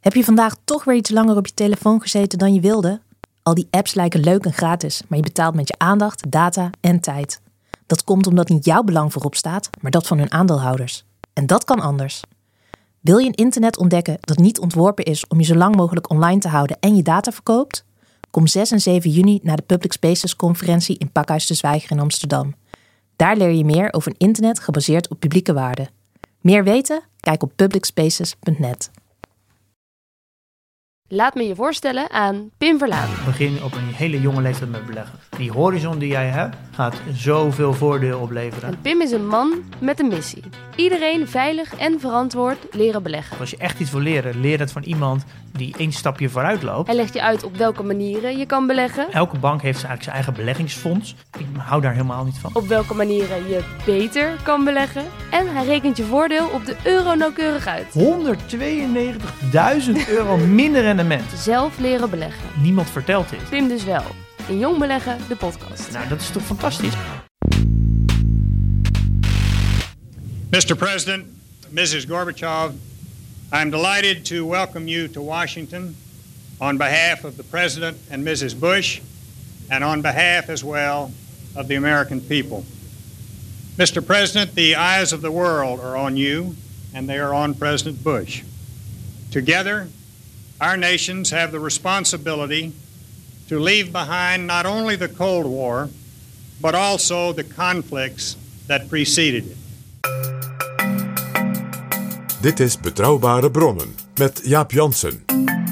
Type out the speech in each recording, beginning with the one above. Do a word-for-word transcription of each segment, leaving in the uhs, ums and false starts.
Heb je vandaag toch weer iets langer op je telefoon gezeten dan je wilde? Al die apps lijken leuk en gratis, maar je betaalt met je aandacht, data en tijd. Dat komt omdat niet jouw belang voorop staat, maar dat van hun aandeelhouders. En dat kan anders. Wil je een internet ontdekken dat niet ontworpen is om je zo lang mogelijk online te houden en je data verkoopt? Kom zes en zeven juni naar de Public Spaces conferentie in Pakhuis de Zwijger in Amsterdam. Daar leer je meer over een internet gebaseerd op publieke waarden. Meer weten? Kijk op public spaces punt net. Laat me je voorstellen aan Pim Verlaan. Begin op een hele jonge leeftijd met beleggen. Die horizon die jij hebt, gaat zoveel voordeel opleveren. En Pim is een man met een missie. Iedereen veilig en verantwoord leren beleggen. Als je echt iets wil leren, leer het van iemand die één stapje vooruit loopt. Hij legt je uit op welke manieren je kan beleggen. Elke bank heeft eigenlijk zijn eigen beleggingsfonds. Ik hou daar helemaal niet van. Op welke manieren je beter kan beleggen. En hij rekent je voordeel op de euro nauwkeurig uit. honderdtweeënnegentigduizend euro minder rendement. Zelf leren beleggen. Niemand vertelt dit. Pim dus wel. In Jong Beleggen, de podcast. Nou, dat is toch fantastisch? Mister President, Missus Gorbachev, I'm delighted to welcome you to Washington on behalf of the President and Missus Bush and on behalf as well of the American people. Mister President, the eyes of the world are on you and they are on President Bush. Together, our nations have the responsibility to leave behind not only the Cold War, but also the conflicts that preceded it. Dit is Betrouwbare Bronnen met Jaap Jansen.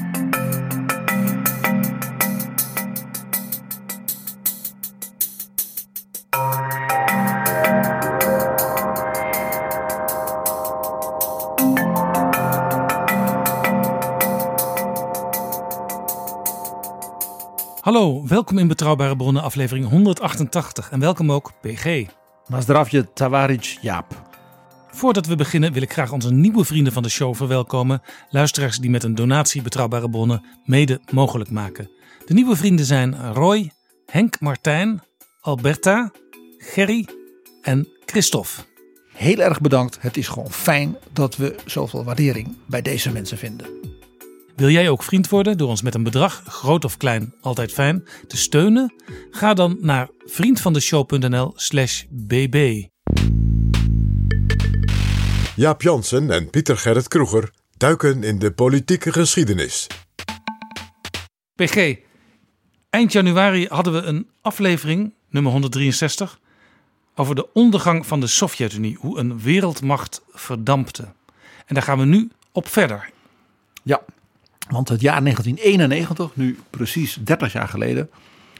Hallo, welkom in Betrouwbare Bronnen aflevering honderdachtentachtig en welkom ook P G. Nazdravje, Tavarij, Jaap. Voordat we beginnen wil ik graag onze nieuwe vrienden van de show verwelkomen. Luisteraars die met een donatie Betrouwbare Bronnen mede mogelijk maken. De nieuwe vrienden zijn Roy, Henk Martijn, Alberta, Gerry en Christophe. Heel erg bedankt. Het is gewoon fijn dat we zoveel waardering bij deze mensen vinden. Wil jij ook vriend worden door ons met een bedrag, groot of klein, altijd fijn, te steunen? Ga dan naar vriendvandeshow.nl slash bb. Jaap Jansen en Pieter Gerrit Kroeger duiken in de politieke geschiedenis. P G, eind januari hadden we een aflevering, nummer honderddrieënzestig, over de ondergang van de Sovjet-Unie, hoe een wereldmacht verdampte. En daar gaan we nu op verder. Ja, want het jaar negentien eenennegentig, nu precies dertig jaar geleden,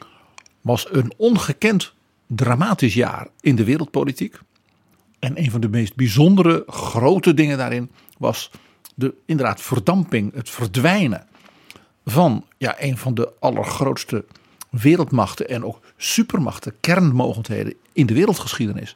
was een ongekend dramatisch jaar in de wereldpolitiek. En een van de meest bijzondere grote dingen daarin was de inderdaad verdamping, het verdwijnen van ja, een van de allergrootste wereldmachten en ook supermachten, kernmogendheden in de wereldgeschiedenis.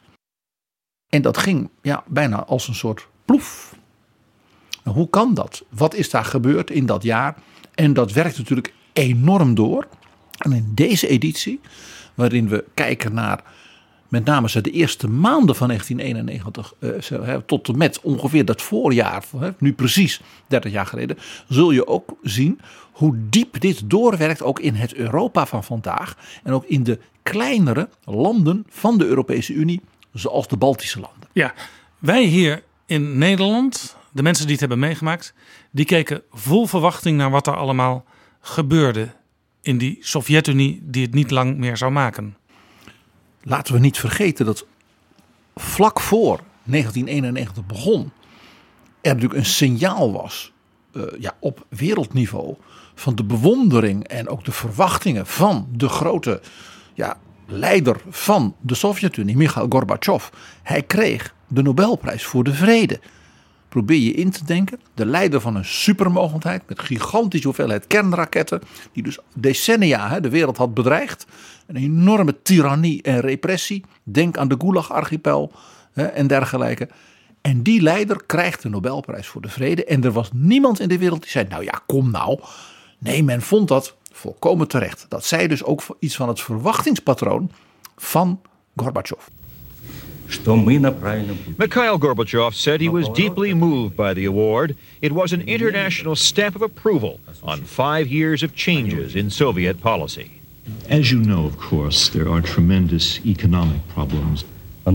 En dat ging ja, bijna als een soort ploef. Nou, hoe kan dat? Wat is daar gebeurd in dat jaar? En dat werkt natuurlijk enorm door. En in deze editie, waarin we kijken naar met name de eerste maanden van negentien eenennegentig uh, tot en met ongeveer dat voorjaar, nu precies dertig jaar geleden, zul je ook zien hoe diep dit doorwerkt ook in het Europa van vandaag en ook in de kleinere landen van de Europese Unie, zoals de Baltische landen. Ja, wij hier in Nederland, de mensen die het hebben meegemaakt, die keken vol verwachting naar wat er allemaal gebeurde in die Sovjet-Unie die het niet lang meer zou maken. Laten we niet vergeten dat vlak voor negentien eenennegentig begon er natuurlijk een signaal was uh, ja, op wereldniveau van de bewondering en ook de verwachtingen van de grote ja, leider van de Sovjet-Unie, Michail Gorbachev. Hij kreeg de Nobelprijs voor de vrede. Probeer je in te denken, de leider van een supermogendheid met gigantische hoeveelheid kernraketten, die dus decennia hè, de wereld had bedreigd. Een enorme tirannie en repressie. Denk aan de Gulag-archipel hè, en dergelijke. En die leider krijgt de Nobelprijs voor de vrede. En er was niemand in de wereld die zei, nou ja, kom nou. Nee, men vond dat volkomen terecht. Dat zei dus ook iets van het verwachtingspatroon van Gorbachev. Mikhail Gorbachev said he was deeply moved by the award. It was an international stamp of approval on five years of changes in Soviet policy. As you know, of course, there are tremendous economic problems.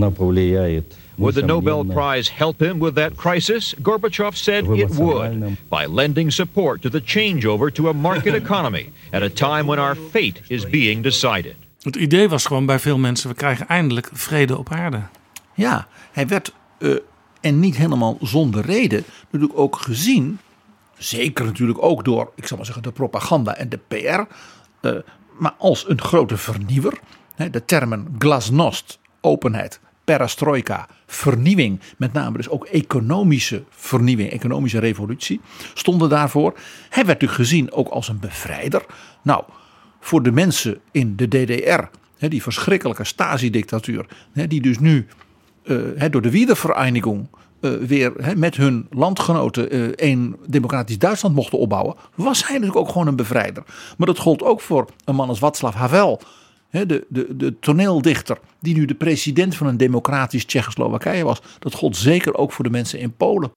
Would the Nobel Prize help him with that crisis? Gorbachev said it would, by lending support to the changeover to a market economy at a time when our fate is being decided. Het idee was gewoon bij veel mensen, we krijgen eindelijk vrede op aarde. Ja, hij werd, uh, en niet helemaal zonder reden, natuurlijk ook gezien, zeker natuurlijk ook door, ik zal maar zeggen, de propaganda en de P R, uh, maar als een grote vernieuwer. Hè, de termen glasnost, openheid, perestroika, vernieuwing, met name dus ook economische vernieuwing, economische revolutie, stonden daarvoor. Hij werd natuurlijk gezien ook als een bevrijder. Nou, voor de mensen in de D D R, hè, die verschrikkelijke Stasi-dictatuur, hè, die dus nu uh, hè, door de Wiedervereinigung uh, weer hè, met hun landgenoten uh, een democratisch Duitsland mochten opbouwen, was hij natuurlijk ook gewoon een bevrijder. Maar dat gold ook voor een man als Václav Havel, hè, de, de, de toneeldichter die nu de president van een democratisch Tsjechoslowakije was. Dat gold zeker ook voor de mensen in Polen.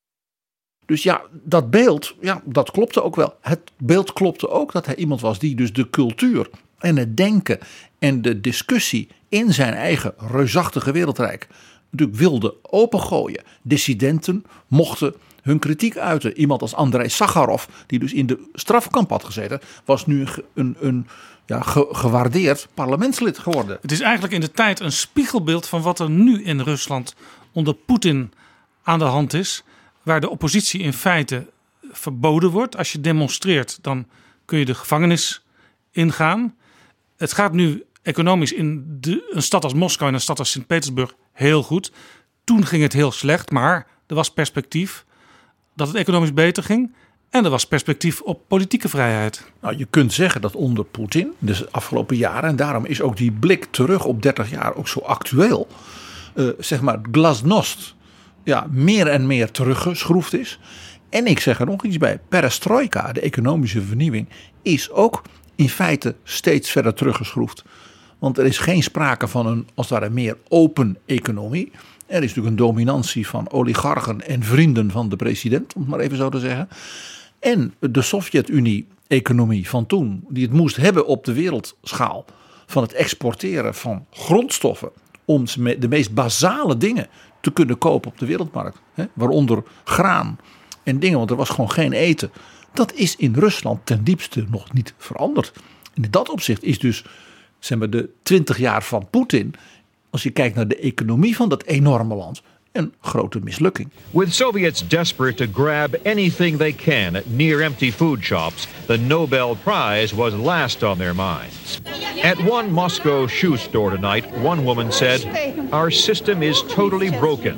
Dus ja, dat beeld, ja, dat klopte ook wel. Het beeld klopte ook dat hij iemand was die dus de cultuur en het denken en de discussie in zijn eigen reusachtige wereldrijk natuurlijk wilde opengooien. Dissidenten mochten hun kritiek uiten. Iemand als Andrei Sakharov, die dus in de strafkamp had gezeten, was nu een, een ja, ge, gewaardeerd parlementslid geworden. Het is eigenlijk in de tijd een spiegelbeeld van wat er nu in Rusland onder Poetin aan de hand is, waar de oppositie in feite verboden wordt. Als je demonstreert, dan kun je de gevangenis ingaan. Het gaat nu economisch in de, een stad als Moskou en een stad als Sint-Petersburg heel goed. Toen ging het heel slecht, maar er was perspectief dat het economisch beter ging. En er was perspectief op politieke vrijheid. Nou, je kunt zeggen dat onder Poetin, dus de afgelopen jaren, en daarom is ook die blik terug op dertig jaar ook zo actueel, uh, zeg maar glasnost, ja, meer en meer teruggeschroefd is. En ik zeg er nog iets bij, perestroika, de economische vernieuwing, is ook in feite steeds verder teruggeschroefd. Want er is geen sprake van een, als het ware, meer open economie. Er is natuurlijk een dominantie van oligarchen en vrienden van de president, om het maar even zo te zeggen. En de Sovjet-Unie-economie van toen, die het moest hebben op de wereldschaal van het exporteren van grondstoffen om de meest basale dingen te kunnen kopen op de wereldmarkt. Hè, waaronder graan en dingen, want er was gewoon geen eten. Dat is in Rusland ten diepste nog niet veranderd. En in dat opzicht is dus, zeg maar, de twintig jaar van Poetin, als je kijkt naar de economie van dat enorme land, een grote mislukking. With Soviets desperate to grab anything they can at near-empty food shops, the Nobel Prize was last on their minds. At one Moscow shoe store tonight, one woman said, "Our system is totally broken."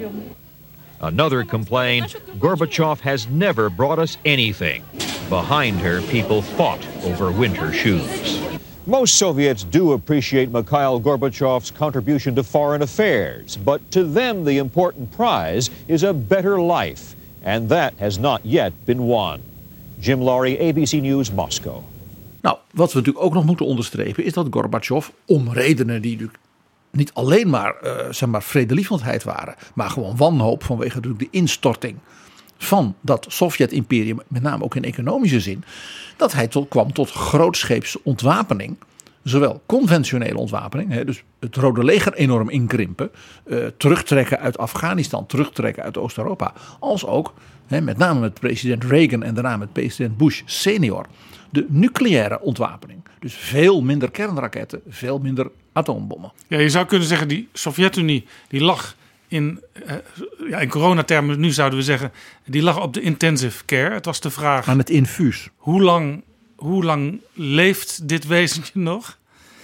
Another complained, "Gorbachev has never brought us anything." Behind her, people fought over winter shoes. Most Soviets do appreciate Mikhail Gorbachev's contribution to foreign affairs, but to them the important prize is a better life, and that has not yet been won. Jim Laurie, A B C News, Moscow. Nou, wat we natuurlijk ook nog moeten onderstrepen is dat Gorbachev, om redenen die natuurlijk niet alleen maar, uh, zeg maar vredelievendheid waren, maar gewoon wanhoop vanwege natuurlijk de instorting van dat Sovjet-imperium, met name ook in economische zin, dat hij tot, kwam tot grootscheepse ontwapening. Zowel conventionele ontwapening, hè, dus het Rode Leger enorm inkrimpen, uh, terugtrekken uit Afghanistan, terugtrekken uit Oost-Europa, als ook, hè, met name met president Reagan en daarna met president Bush senior, de nucleaire ontwapening. Dus veel minder kernraketten, veel minder atoombommen. Ja, je zou kunnen zeggen, die Sovjet-Unie die lag in, uh, ja, in coronatermen, nu zouden we zeggen, die lag op de intensive care. Het was de vraag aan het infuus. Hoe lang, hoe lang leeft dit wezentje nog?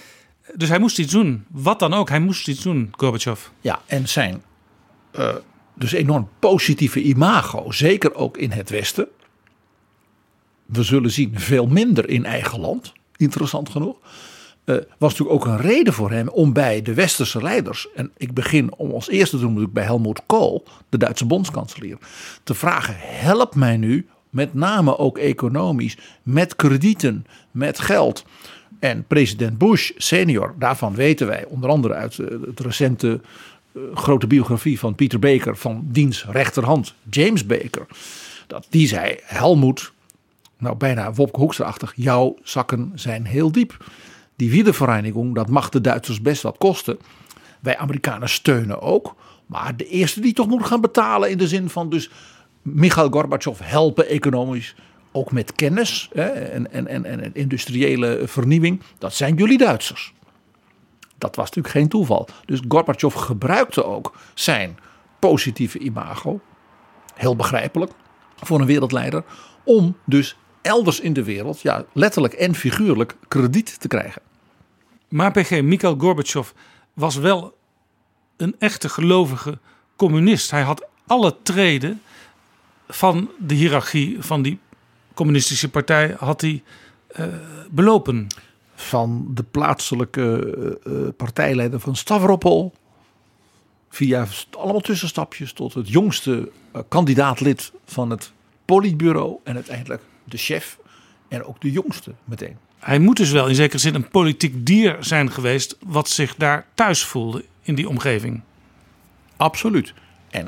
Dus hij moest iets doen. Wat dan ook, hij moest iets doen, Gorbachev. Ja, en zijn uh, dus enorm positieve imago, zeker ook in het Westen. We zullen zien, veel minder in eigen land, interessant genoeg. Uh, was natuurlijk ook een reden voor hem om bij de westerse leiders, en ik begin om als eerste te doen natuurlijk bij Helmut Kohl, de Duitse bondskanselier, te vragen: help mij nu, met name ook economisch, met kredieten, met geld. En president Bush senior, daarvan weten wij onder andere uit het recente uh, grote biografie van Peter Baker van diens rechterhand James Baker. Dat die zei, Helmoet, nou bijna Wopke Hoekstra-achtig, jouw zakken zijn heel diep. Die Wiedervereinigung, dat mag de Duitsers best wat kosten. Wij Amerikanen steunen ook. Maar de eerste die toch moet gaan betalen in de zin van dus Michail Gorbachev helpen economisch. Ook met kennis hè, en, en, en, en industriële vernieuwing. Dat zijn jullie Duitsers. Dat was natuurlijk geen toeval. Dus Gorbachev gebruikte ook zijn positieve imago. Heel begrijpelijk voor een wereldleider. Om dus elders in de wereld, ja, letterlijk en figuurlijk, krediet te krijgen. Maar P G, Michail Gorbachev was wel een echte gelovige communist. Hij had alle treden van de hiërarchie van die communistische partij had hij uh, belopen. Van de plaatselijke uh, partijleider van Stavropol, via allemaal tussenstapjes tot het jongste uh, kandidaatlid van het politbureau en uiteindelijk de chef en ook de jongste meteen. Hij moet dus wel in zekere zin een politiek dier zijn geweest wat zich daar thuis voelde in die omgeving. Absoluut. En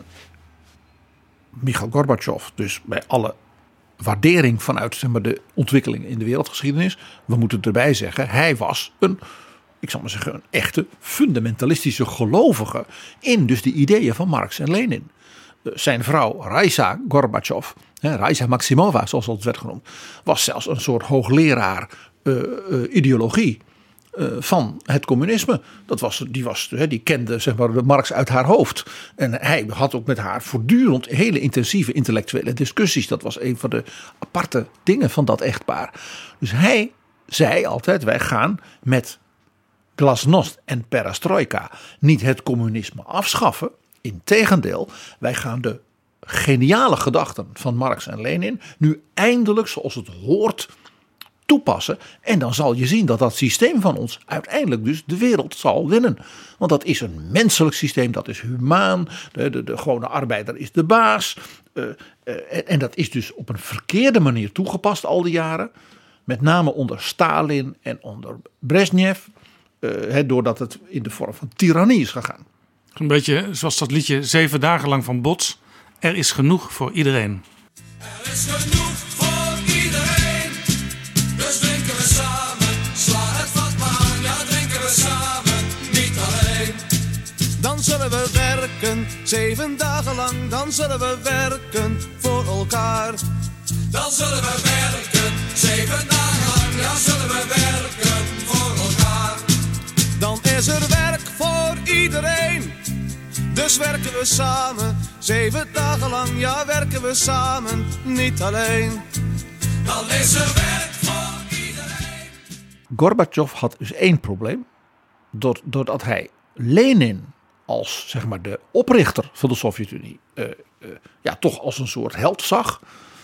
Michail Gorbachev, dus bij alle waardering vanuit zeg maar, de ontwikkeling in de wereldgeschiedenis, we moeten erbij zeggen, hij was een, ik zal maar zeggen, een echte fundamentalistische gelovige in dus de ideeën van Marx en Lenin. Zijn vrouw Raisa Gorbachev, Raisa Maximova zoals het werd genoemd, was zelfs een soort hoogleraar uh, uh, ideologie uh, van het communisme. Dat was, die, was, uh, die kende zeg maar, de Marx uit haar hoofd. En hij had ook met haar voortdurend hele intensieve intellectuele discussies. Dat was een van de aparte dingen van dat echtpaar. Dus hij zei altijd, wij gaan met glasnost en perestrojka niet het communisme afschaffen. Integendeel, wij gaan de geniale gedachten van Marx en Lenin nu eindelijk zoals het hoort toepassen. En dan zal je zien dat dat systeem van ons uiteindelijk dus de wereld zal winnen. Want dat is een menselijk systeem, dat is humaan. De, de, de gewone arbeider is de baas. Uh, uh, en, en dat is dus op een verkeerde manier toegepast al die jaren. Met name onder Stalin en onder Brezhnev. Uh, he, doordat het in de vorm van tirannie is gegaan. Een beetje zoals dat liedje Zeven dagen lang van Bots. Er is genoeg voor iedereen. Er is genoeg voor iedereen. Dus drinken we samen. Sla het vat maar aan. Ja, drinken we samen. Niet alleen. Dan zullen we werken. Zeven dagen lang. Dan zullen we werken voor elkaar. Dan zullen we werken. Zeven dagen lang. Ja, zullen we werken voor elkaar. Dan is er werk voor iedereen. Dus werken we samen, zeven dagen lang, ja werken we samen, niet alleen. Dan is er werk voor iedereen. Gorbachev had dus één probleem. Doordat hij Lenin als zeg maar de oprichter van de Sovjet-Unie uh, uh, ja, toch als een soort held zag,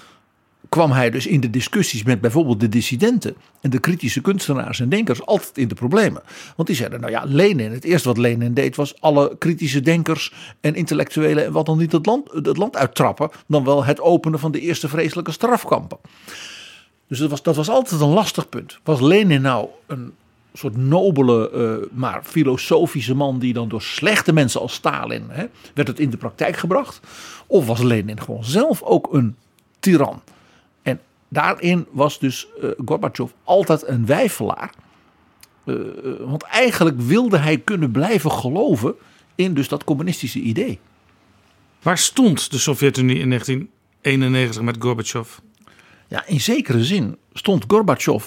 kwam hij dus in de discussies met bijvoorbeeld de dissidenten en de kritische kunstenaars en denkers altijd in de problemen. Want die zeiden, nou ja, Lenin, het eerste wat Lenin deed was alle kritische denkers en intellectuelen en wat dan niet het land, het land uittrappen, dan wel het openen van de eerste vreselijke strafkampen. Dus dat was, dat was altijd een lastig punt. Was Lenin nou een soort nobele, uh, maar filosofische man die dan door slechte mensen als Stalin, hè, werd het in de praktijk gebracht? Of was Lenin gewoon zelf ook een tiran? En daarin was dus uh, Gorbachev altijd een weifelaar. Uh, uh, want eigenlijk wilde hij kunnen blijven geloven in dus dat communistische idee. Waar stond de Sovjet-Unie in negentien eenennegentig met Gorbachev? Ja, in zekere zin stond Gorbachev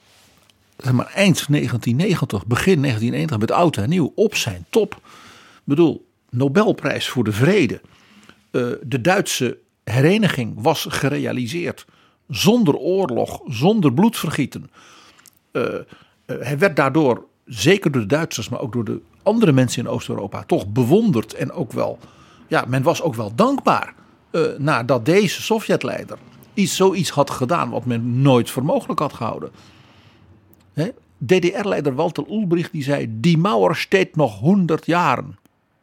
zeg maar, eind negentien negentig, begin negentien eenentig met oud en nieuw op zijn top. Ik bedoel, Nobelprijs voor de vrede. Uh, de Duitse hereniging was gerealiseerd zonder oorlog, zonder bloedvergieten. Uh, uh, hij werd daardoor, zeker door de Duitsers, maar ook door de andere mensen in Oost-Europa, toch bewonderd en ook wel, ja, men was ook wel dankbaar uh, nadat deze Sovjetleider iets, zoiets had gedaan wat men nooit voor mogelijk had gehouden. He? D D R-leider Walter Ulbricht die zei, die Mauer steekt nog honderd jaren.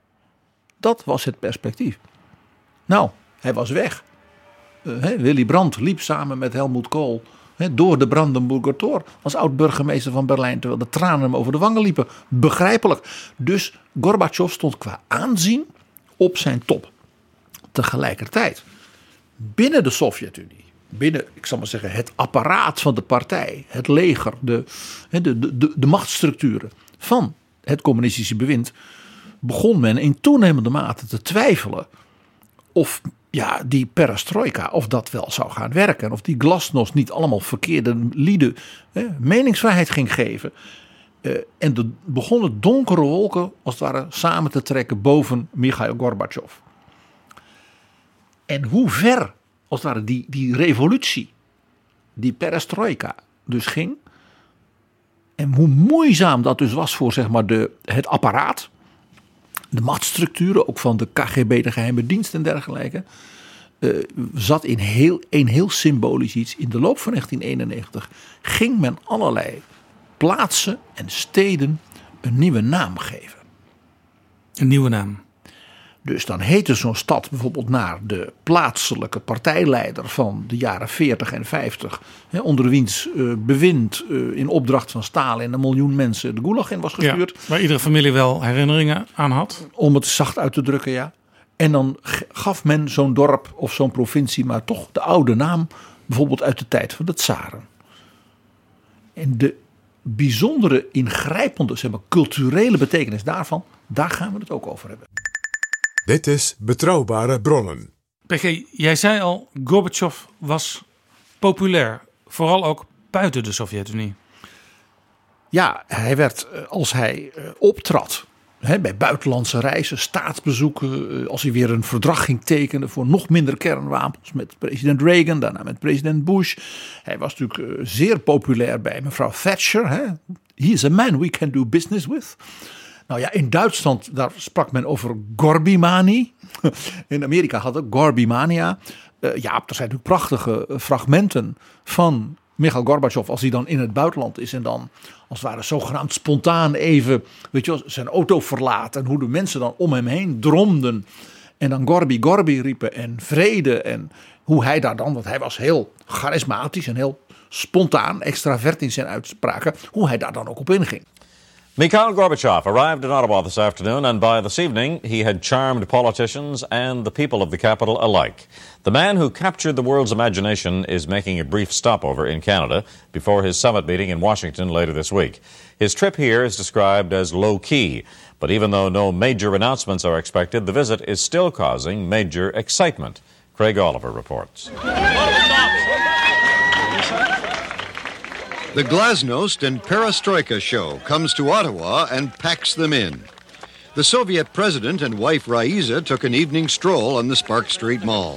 Dat was het perspectief. Nou, hij was weg. Uh, he, Willy Brandt liep samen met Helmut Kohl He, door de Brandenburger Tor als oud-burgemeester van Berlijn. Terwijl de tranen hem over de wangen liepen. Begrijpelijk. Dus Gorbachev stond qua aanzien op zijn top. Tegelijkertijd, binnen de Sovjet-Unie, binnen, ik zal maar zeggen, het apparaat van de partij, het leger, de, de, de, de, de machtsstructuren van het communistische bewind, begon men in toenemende mate te twijfelen of ja, die perestrojka, of dat wel zou gaan werken. Of die glasnost niet allemaal verkeerde lieden hè, meningsvrijheid ging geven. Uh, en er begonnen donkere wolken als het ware samen te trekken boven Mikhail Gorbachev. En hoe ver als het ware die, die revolutie, die perestrojka dus ging. En hoe moeizaam dat dus was voor zeg maar de, het apparaat. De machtsstructuren, ook van de K G B, de geheime dienst en dergelijke. Uh, zat in heel, een heel symbolisch iets. In de loop van negentien eenennegentig ging men allerlei plaatsen en steden een nieuwe naam geven. Een nieuwe naam. Dus dan heette zo'n stad bijvoorbeeld naar de plaatselijke partijleider van de jaren veertig en vijftig. Hè, onder wiens uh, bewind uh, in opdracht van Stalin een miljoen mensen de gulag in was gestuurd. Ja, waar iedere familie wel herinneringen aan had. Om het zacht uit te drukken, ja. En dan gaf men zo'n dorp of zo'n provincie maar toch de oude naam. Bijvoorbeeld uit de tijd van de tsaren. En de bijzondere, ingrijpende, zeg maar, culturele betekenis daarvan, daar gaan we het ook over hebben. Dit is Betrouwbare Bronnen. P G, jij zei al, Gorbachev was populair. Vooral ook buiten de Sovjet-Unie. Ja, hij werd, als hij optrad, hè, bij buitenlandse reizen, staatsbezoeken, als hij weer een verdrag ging tekenen voor nog minder kernwapens met president Reagan, daarna met president Bush. Hij was natuurlijk zeer populair bij mevrouw Thatcher. Hè. He is a man we can do business with. Nou ja, in Duitsland, daar sprak men over Gorbimani. In Amerika had het Gorbimania. Uh, ja, er zijn natuurlijk prachtige fragmenten van Mikhail Gorbachev als hij dan in het buitenland is en dan als het ware zogenaamd spontaan even, weet je wel, zijn auto verlaat en hoe de mensen dan om hem heen dromden en dan Gorbi Gorbi riepen en vrede en hoe hij daar dan, want hij was heel charismatisch en heel spontaan, extravert in zijn uitspraken, hoe hij daar dan ook op inging. Mikhail Gorbachev arrived in Ottawa this afternoon, and by this evening he had charmed politicians and the people of the capital alike. The man who captured the world's imagination is making a brief stopover in Canada before his summit meeting in Washington later this week. His trip here is described as low-key, but even though no major announcements are expected, the visit is still causing major excitement. Craig Oliver reports. The Glasnost and Perestroika show comes to Ottawa and packs them in. The Soviet president and wife Raisa took an evening stroll on the Spark Street Mall.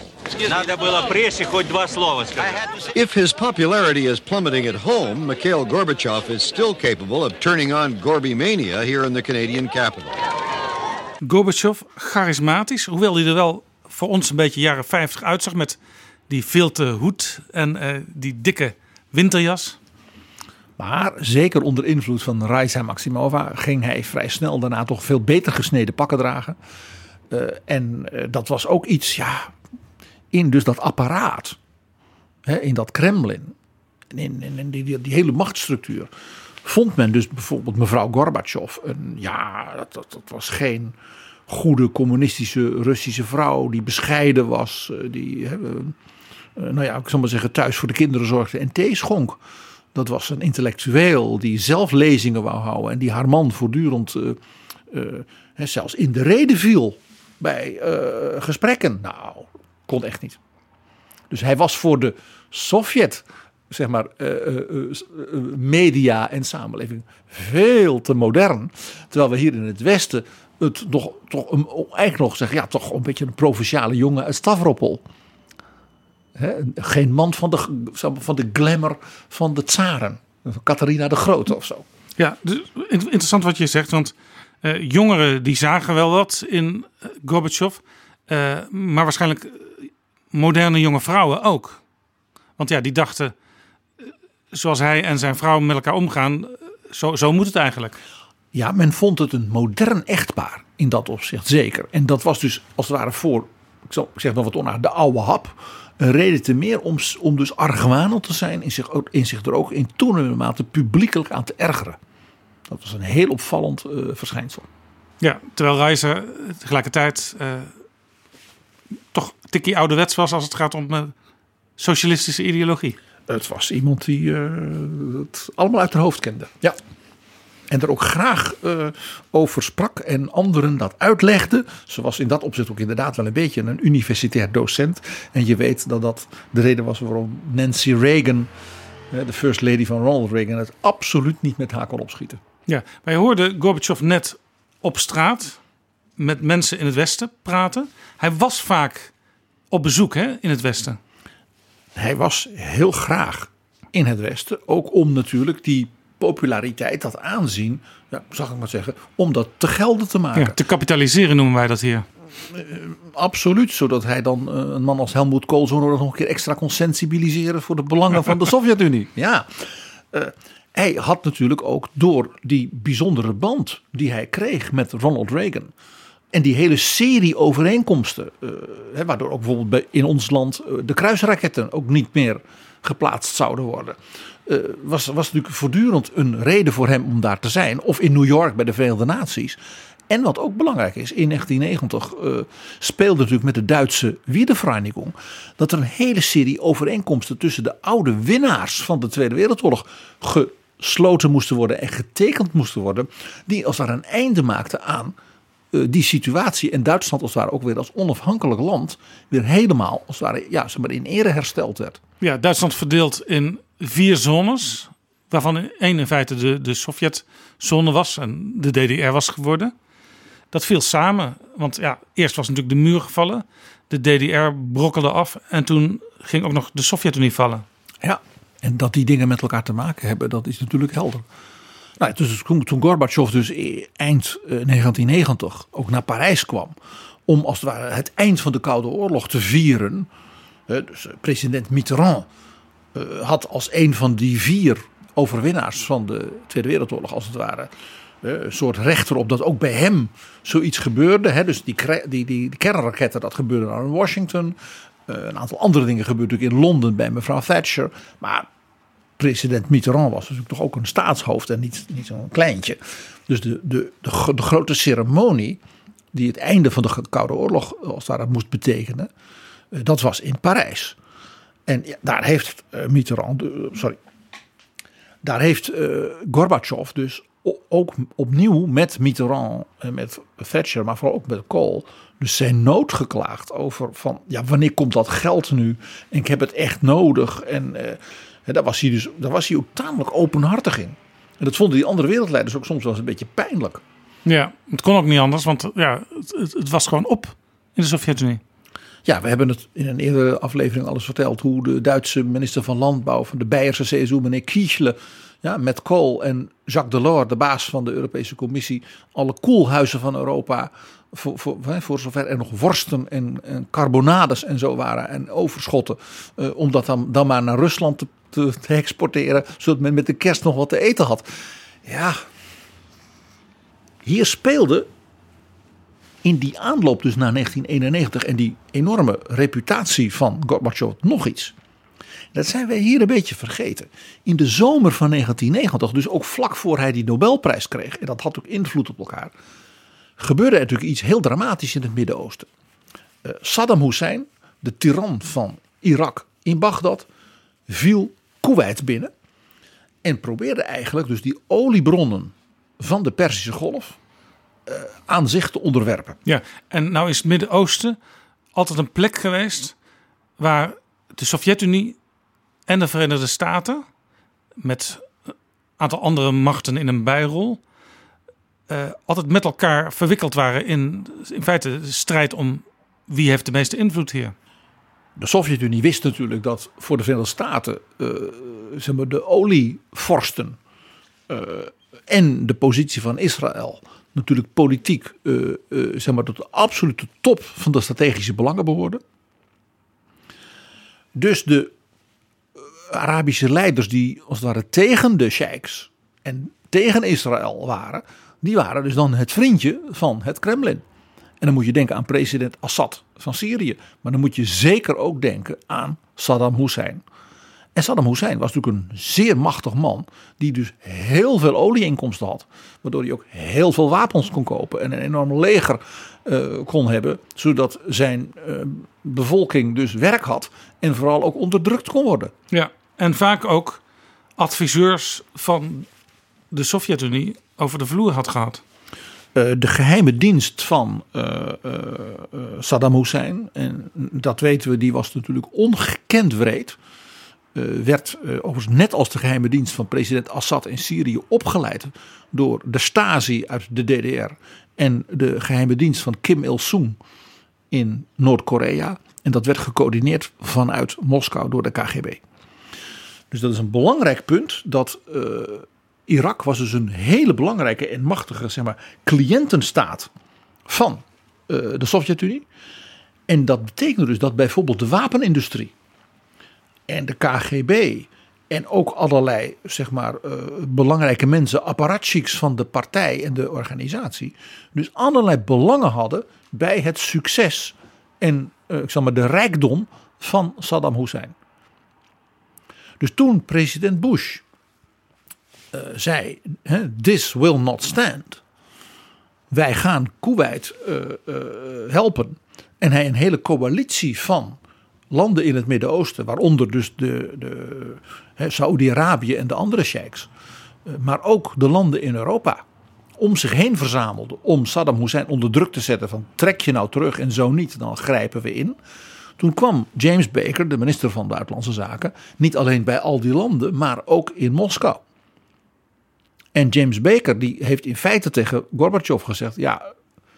If his popularity is plummeting at home, Mikhail Gorbachev is still capable of turning on Gorbimania here in the Canadian capital. Gorbachev, charismatisch, hoewel hij er wel voor ons een beetje jaren vijftig uitzag met die filte hoed en uh, die dikke winterjas. Maar zeker onder invloed van Raisa Maximova ging hij vrij snel daarna toch veel beter gesneden pakken dragen. Uh, en uh, dat was ook iets, ja, in dus dat apparaat, hè, in dat Kremlin, in, in, in die, die, die hele machtsstructuur, vond men dus bijvoorbeeld mevrouw Gorbachev, een, ja, dat, dat, dat was geen goede communistische Russische vrouw die bescheiden was, die, uh, uh, nou ja, ik zal maar zeggen, thuis voor de kinderen zorgde en thee schonk. Dat was een intellectueel die zelf lezingen wou houden en die haar man voortdurend uh, uh, zelfs in de rede viel bij uh, gesprekken. Nou, kon echt niet. Dus hij was voor de Sovjet, zeg maar, uh, uh, uh, media en samenleving veel te modern. Terwijl we hier in het Westen het nog, toch een, eigenlijk nog zeggen, ja, toch een beetje een provinciale jongen uit Stavropol. He, geen man van de, van de glamour van de tsaren. Catharina de Grote of zo. Ja, dus interessant wat je zegt. Want uh, jongeren die zagen wel wat in uh, Gorbachev. Uh, maar waarschijnlijk moderne jonge vrouwen ook. Want ja, die dachten, uh, zoals hij en zijn vrouw met elkaar omgaan, uh, zo, zo moet het eigenlijk. Ja, men vond het een modern echtpaar in dat opzicht, zeker. En dat was dus als het ware voor, ik zal ik zeg nog wat onaardig, de oude hap. een reden te meer om, om dus argwanend te zijn en zich, in zich er ook in toenemende mate publiekelijk aan te ergeren. Dat was een heel opvallend uh, verschijnsel. Ja, terwijl Reiser tegelijkertijd uh, toch tikkie ouderwets was als het gaat om uh, socialistische ideologie. Het was iemand die uh, het allemaal uit haar hoofd kende. Ja. En er ook graag uh, over sprak en anderen dat uitlegde. Ze was in dat opzicht ook inderdaad wel een beetje een universitair docent. En je weet dat dat de reden was waarom Nancy Reagan, de first lady van Ronald Reagan, het absoluut niet met haar kon opschieten. Ja, wij hoorden Gorbachev net op straat met mensen in het Westen praten. Hij was vaak op bezoek hè, in het Westen. Hij was heel graag in het Westen. Ook om natuurlijk die populariteit, dat aanzien, ja, zag ik maar zeggen, om dat te gelden te maken. Ja, te kapitaliseren noemen wij dat hier. Uh, absoluut, zodat hij dan uh, een man als Helmut Kohl zo nog een keer extra kon sensibiliseren voor de belangen van de Sovjet-Unie. Ja, uh, hij had natuurlijk ook door die bijzondere band die hij kreeg met Ronald Reagan en die hele serie overeenkomsten, uh, hè, waardoor ook bijvoorbeeld bij, in ons land uh, de kruisraketten ook niet meer geplaatst zouden worden. Uh, was, was natuurlijk voortdurend een reden voor hem om daar te zijn. Of in New York bij de Verenigde Naties. En wat ook belangrijk is, in negentien negentig uh, speelde natuurlijk met de Duitse Wiedervereinigung dat er een hele serie overeenkomsten tussen de oude winnaars van de Tweede Wereldoorlog gesloten moesten worden en getekend moesten worden. Die als daar een einde maakten aan uh, die situatie. En Duitsland als het ware ook weer als onafhankelijk land weer helemaal als het ware, ja, zeg maar in ere hersteld werd. Ja, Duitsland verdeeld in vier zones, waarvan één in feite de, de Sovjetzone was en de D D R was geworden. Dat viel samen, want ja, eerst was natuurlijk de muur gevallen, de D D R brokkelde af en toen ging ook nog de Sovjet-Unie vallen. Ja, en dat die dingen met elkaar te maken hebben, dat is natuurlijk helder. Nou, dus toen, toen Gorbachev dus eind uh, negentien negentig ook naar Parijs kwam om als het ware het eind van de Koude Oorlog te vieren. Uh, dus uh, president Mitterrand uh, had als een van die vier overwinnaars van de Tweede Wereldoorlog als het ware uh, een soort recht erop dat ook bij hem zoiets gebeurde. Hè? Dus die, die, die, die kernraketten, dat gebeurde nou in Washington. Uh, een aantal andere dingen gebeurde natuurlijk in Londen bij mevrouw Thatcher. Maar president Mitterrand was natuurlijk toch ook een staatshoofd en niet, niet zo'n kleintje. Dus de, de, de, de grote ceremonie die het einde van de Koude Oorlog als het ware moest betekenen, uh, dat was in Parijs. En ja, daar heeft uh, Mitterrand, uh, sorry, daar heeft uh, Gorbachev dus ook opnieuw met Mitterrand en met Thatcher, maar vooral ook met Kohl, dus zijn nood geklaagd over van, ja, wanneer komt dat geld nu? En ik heb het echt nodig. En uh, daar was hij dus, daar was hij ook tamelijk openhartig in. En dat vonden die andere wereldleiders ook soms wel eens een beetje pijnlijk. Ja, het kon ook niet anders, want ja, het, het was gewoon op in de Sovjet-Unie. Ja, we hebben het in een eerdere aflevering alles verteld hoe de Duitse minister van Landbouw van de Beierse C S U, meneer Kiesle, ja, met Kohl en Jacques Delors, de baas van de Europese Commissie, alle koelhuizen van Europa, voor, voor, voor zover er nog worsten en, en carbonades en zo waren en overschotten, eh, om dat dan, dan maar naar Rusland te, te, te exporteren, zodat men met de kerst nog wat te eten had. Ja, hier speelde in die aanloop dus naar negentien eenennegentig en die enorme reputatie van Gorbachev nog iets. Dat zijn wij hier een beetje vergeten. In de zomer van negentien negentig, dus ook vlak voor hij die Nobelprijs kreeg, en dat had ook invloed op elkaar, gebeurde er natuurlijk iets heel dramatisch in het Midden-Oosten. Uh, Saddam Hussein, de tiran van Irak in Bagdad, viel Koeweit binnen en probeerde eigenlijk dus die oliebronnen van de Perzische Golf uh, aan zich te onderwerpen. Ja, en nou is het Midden-Oosten altijd een plek geweest waar de Sovjet-Unie en de Verenigde Staten met een aantal andere machten in een bijrol uh, altijd met elkaar verwikkeld waren in, in feite de strijd om wie heeft de meeste invloed hier. De Sovjet-Unie wist natuurlijk dat voor de Verenigde Staten uh, zeg maar de olievorsten uh, en de positie van Israël natuurlijk politiek uh, uh, zeg maar tot de absolute top van de strategische belangen behoorden. Dus de Arabische leiders die als het ware tegen de sheiks en tegen Israël waren, die waren dus dan het vriendje van het Kremlin. En dan moet je denken aan president Assad van Syrië. Maar dan moet je zeker ook denken aan Saddam Hussein. En Saddam Hussein was natuurlijk een zeer machtig man. Die dus heel veel olieinkomsten had. Waardoor hij ook heel veel wapens kon kopen. En een enorm leger uh, kon hebben. Zodat zijn uh, bevolking dus werk had. En vooral ook onderdrukt kon worden. Ja, en vaak ook adviseurs van de Sovjet-Unie over de vloer had gehad. Uh, de geheime dienst van uh, uh, uh, Saddam Hussein. En dat weten we, die was natuurlijk ongekend wreed. Uh, werd uh, overigens net als de geheime dienst van president Assad in Syrië opgeleid door de Stasi uit de D D R en de geheime dienst van Kim Il-sung in Noord-Korea. En dat werd gecoördineerd vanuit Moskou door de K G B. Dus dat is een belangrijk punt. Dat uh, Irak was dus een hele belangrijke en machtige, zeg maar, cliëntenstaat van uh, de Sovjet-Unie. En dat betekende dus dat bijvoorbeeld de wapenindustrie en de K G B en ook allerlei, zeg maar, uh, belangrijke mensen, apparatchiks van de partij en de organisatie, dus allerlei belangen hadden bij het succes en uh, ik zal maar de rijkdom van Saddam Hussein. Dus toen president Bush uh, zei, this will not stand. Wij gaan Kuwait uh, uh, helpen. En hij een hele coalitie van landen in het Midden-Oosten, waaronder dus de, de Saoedi-Arabië en de andere sheiks, uh, maar ook de landen in Europa, om zich heen verzamelde om Saddam Hussein onder druk te zetten van trek je nou terug en zo niet, dan grijpen we in. Toen kwam James Baker, de minister van Buitenlandse Zaken, niet alleen bij al die landen, maar ook in Moskou. En James Baker die heeft in feite tegen Gorbachev gezegd, ja,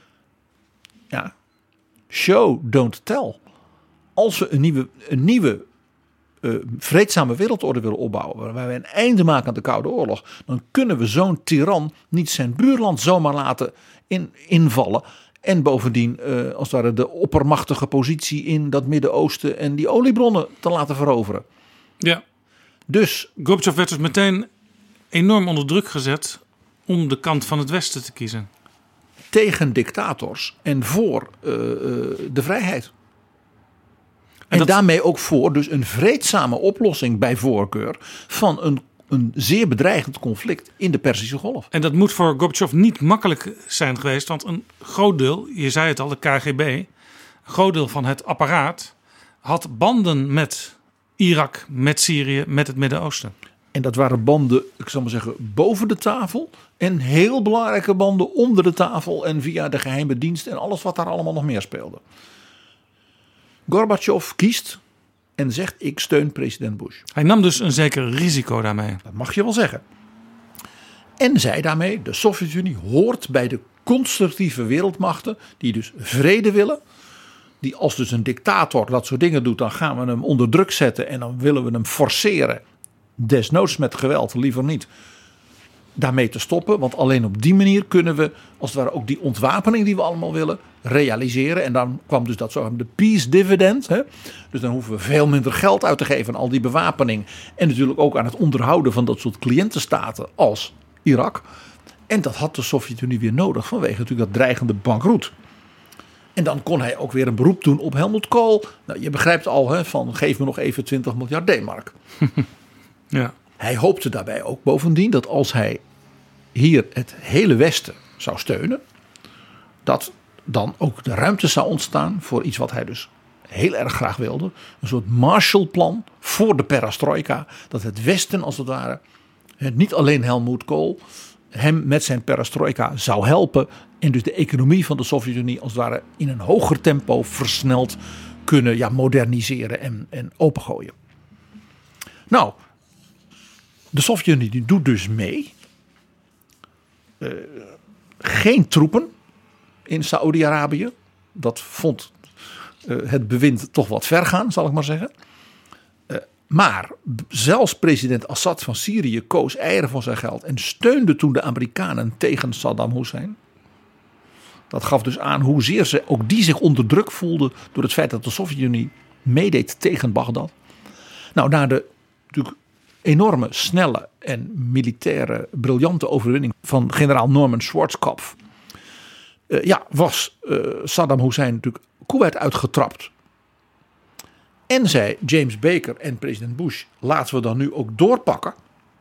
ja, show, don't tell. Als we een nieuwe, een nieuwe uh, vreedzame wereldorde willen opbouwen, waar we een einde maken aan de Koude Oorlog, dan kunnen we zo'n tiran niet zijn buurland zomaar laten in, invallen. En bovendien, uh, als het ware, de oppermachtige positie in dat Midden-Oosten en die oliebronnen te laten veroveren. Ja. Dus Gorbachev werd dus meteen enorm onder druk gezet om de kant van het Westen te kiezen. Tegen dictators en voor uh, uh, de vrijheid. En, en dat... daarmee ook voor dus een vreedzame oplossing bij voorkeur van een, een zeer bedreigend conflict in de Perzische Golf. En dat moet voor Gorbachev niet makkelijk zijn geweest, want een groot deel, je zei het al, de K G B, een groot deel van het apparaat had banden met Irak, met Syrië, met het Midden-Oosten. En dat waren banden, ik zal maar zeggen, boven de tafel. En heel belangrijke banden onder de tafel en via de geheime dienst en alles wat daar allemaal nog meer speelde. Gorbachev kiest en zegt, ik steun president Bush. Hij nam dus een zeker risico daarmee. Dat mag je wel zeggen. En zei daarmee, de Sovjet-Unie hoort bij de constructieve wereldmachten die dus vrede willen. Die als dus een dictator dat soort dingen doet, dan gaan we hem onder druk zetten en dan willen we hem forceren. Desnoods met geweld, liever niet, daarmee te stoppen. Want alleen op die manier kunnen we, als het ware, ook die ontwapening die we allemaal willen, realiseren. En dan kwam dus dat zogenaamde peace dividend. Hè? Dus dan hoeven we veel minder geld uit te geven aan al die bewapening. En natuurlijk ook aan het onderhouden van dat soort cliëntenstaten als Irak. En dat had de Sovjet-Unie weer nodig vanwege natuurlijk dat dreigende bankroet. En dan kon hij ook weer een beroep doen op Helmut Kohl. Nou, je begrijpt al, hè, van geef me nog even twintig miljard D-mark. Ja. Hij hoopte daarbij ook bovendien dat als hij hier het hele Westen zou steunen, dat dan ook de ruimte zou ontstaan voor iets wat hij dus heel erg graag wilde. Een soort Marshallplan voor de perestroika. Dat het Westen als het ware, niet alleen Helmut Kohl, hem met zijn perestroika zou helpen. En dus de economie van de Sovjet-Unie als het ware in een hoger tempo versneld kunnen ja, moderniseren en, en opengooien. Nou, de Sovjet-Unie doet dus mee. Uh, geen troepen in Saoedi-Arabië. Dat vond uh, het bewind toch wat ver gaan, zal ik maar zeggen. Uh, maar zelfs president Assad van Syrië koos eieren voor zijn geld en steunde toen de Amerikanen tegen Saddam Hussein. Dat gaf dus aan hoezeer ze ook die zich onder druk voelden door het feit dat de Sovjet-Unie meedeed tegen Bagdad. Nou, na de natuurlijk enorme, snelle en militaire briljante overwinning van generaal Norman Schwarzkopf uh, ja, was uh, Saddam Hussein natuurlijk Kuwait uitgetrapt. En zei James Baker en president Bush, laten we dan nu ook doorpakken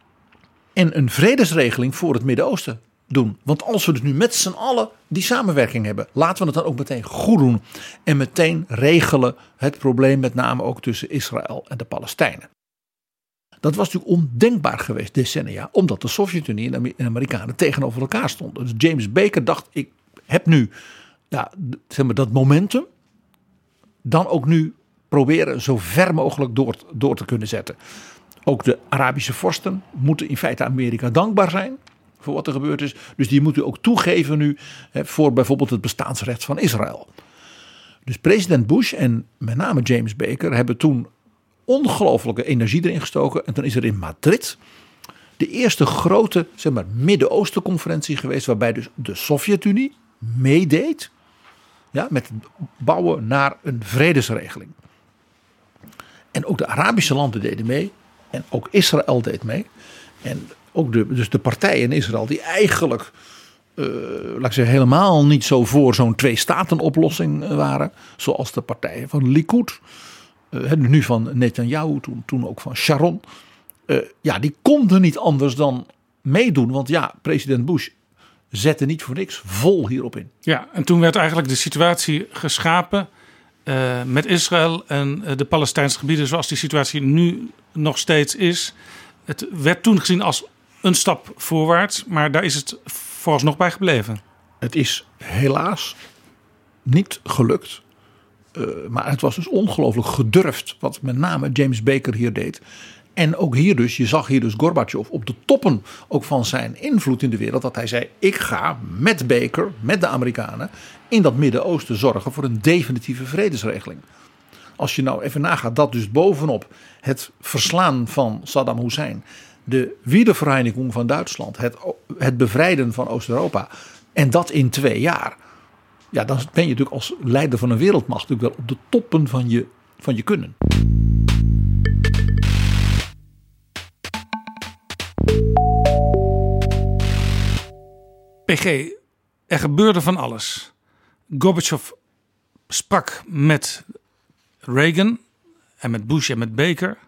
en een vredesregeling voor het Midden-Oosten doen. Want als we dus nu met z'n allen die samenwerking hebben, laten we het dan ook meteen goed doen en meteen regelen het probleem met name ook tussen Israël en de Palestijnen. Dat was natuurlijk ondenkbaar geweest decennia, omdat de Sovjet-Unie en de Amerikanen tegenover elkaar stonden. Dus James Baker dacht, ik heb nu ja, zeg maar, dat momentum, dan ook nu proberen zo ver mogelijk door, door te kunnen zetten. Ook de Arabische vorsten moeten in feite Amerika dankbaar zijn voor wat er gebeurd is. Dus die moeten ook toegeven nu hè, voor bijvoorbeeld het bestaansrecht van Israël. Dus president Bush en met name James Baker hebben toen ongelooflijke energie erin gestoken. En toen is er in Madrid de eerste grote zeg maar, Midden-Oosten conferentie geweest, waarbij dus de Sovjet-Unie meedeed ja, met het bouwen naar een vredesregeling. En ook de Arabische landen deden mee. En ook Israël deed mee. En ook de, dus de partijen in Israël die eigenlijk uh, laat ik zeggen, helemaal niet zo voor zo'n twee-staten-oplossing waren. Zoals de partijen van Likud. Uh, nu van Netanyahu, toen, toen ook van Sharon. Uh, ja, die konden niet anders dan meedoen. Want ja, president Bush zette niet voor niks vol hierop in. Ja, en toen werd eigenlijk de situatie geschapen uh, met Israël en uh, de Palestijnse gebieden zoals die situatie nu nog steeds is. Het werd toen gezien als een stap voorwaarts, maar daar is het vooralsnog bij gebleven. Het is helaas niet gelukt. Uh, maar het was dus ongelooflijk gedurfd wat met name James Baker hier deed. En ook hier dus, je zag hier dus Gorbachev op de toppen ook van zijn invloed in de wereld. Dat hij zei, ik ga met Baker, met de Amerikanen, in dat Midden-Oosten zorgen voor een definitieve vredesregeling. Als je nou even nagaat dat dus bovenop het verslaan van Saddam Hussein, de Wiedervereinigung van Duitsland, het, het bevrijden van Oost-Europa en dat in twee jaar. Ja, dan ben je natuurlijk als leider van een wereldmacht natuurlijk wel op de toppen van je, van je kunnen. P G, er gebeurde van alles. Gorbachev sprak met Reagan en met Bush en met Baker.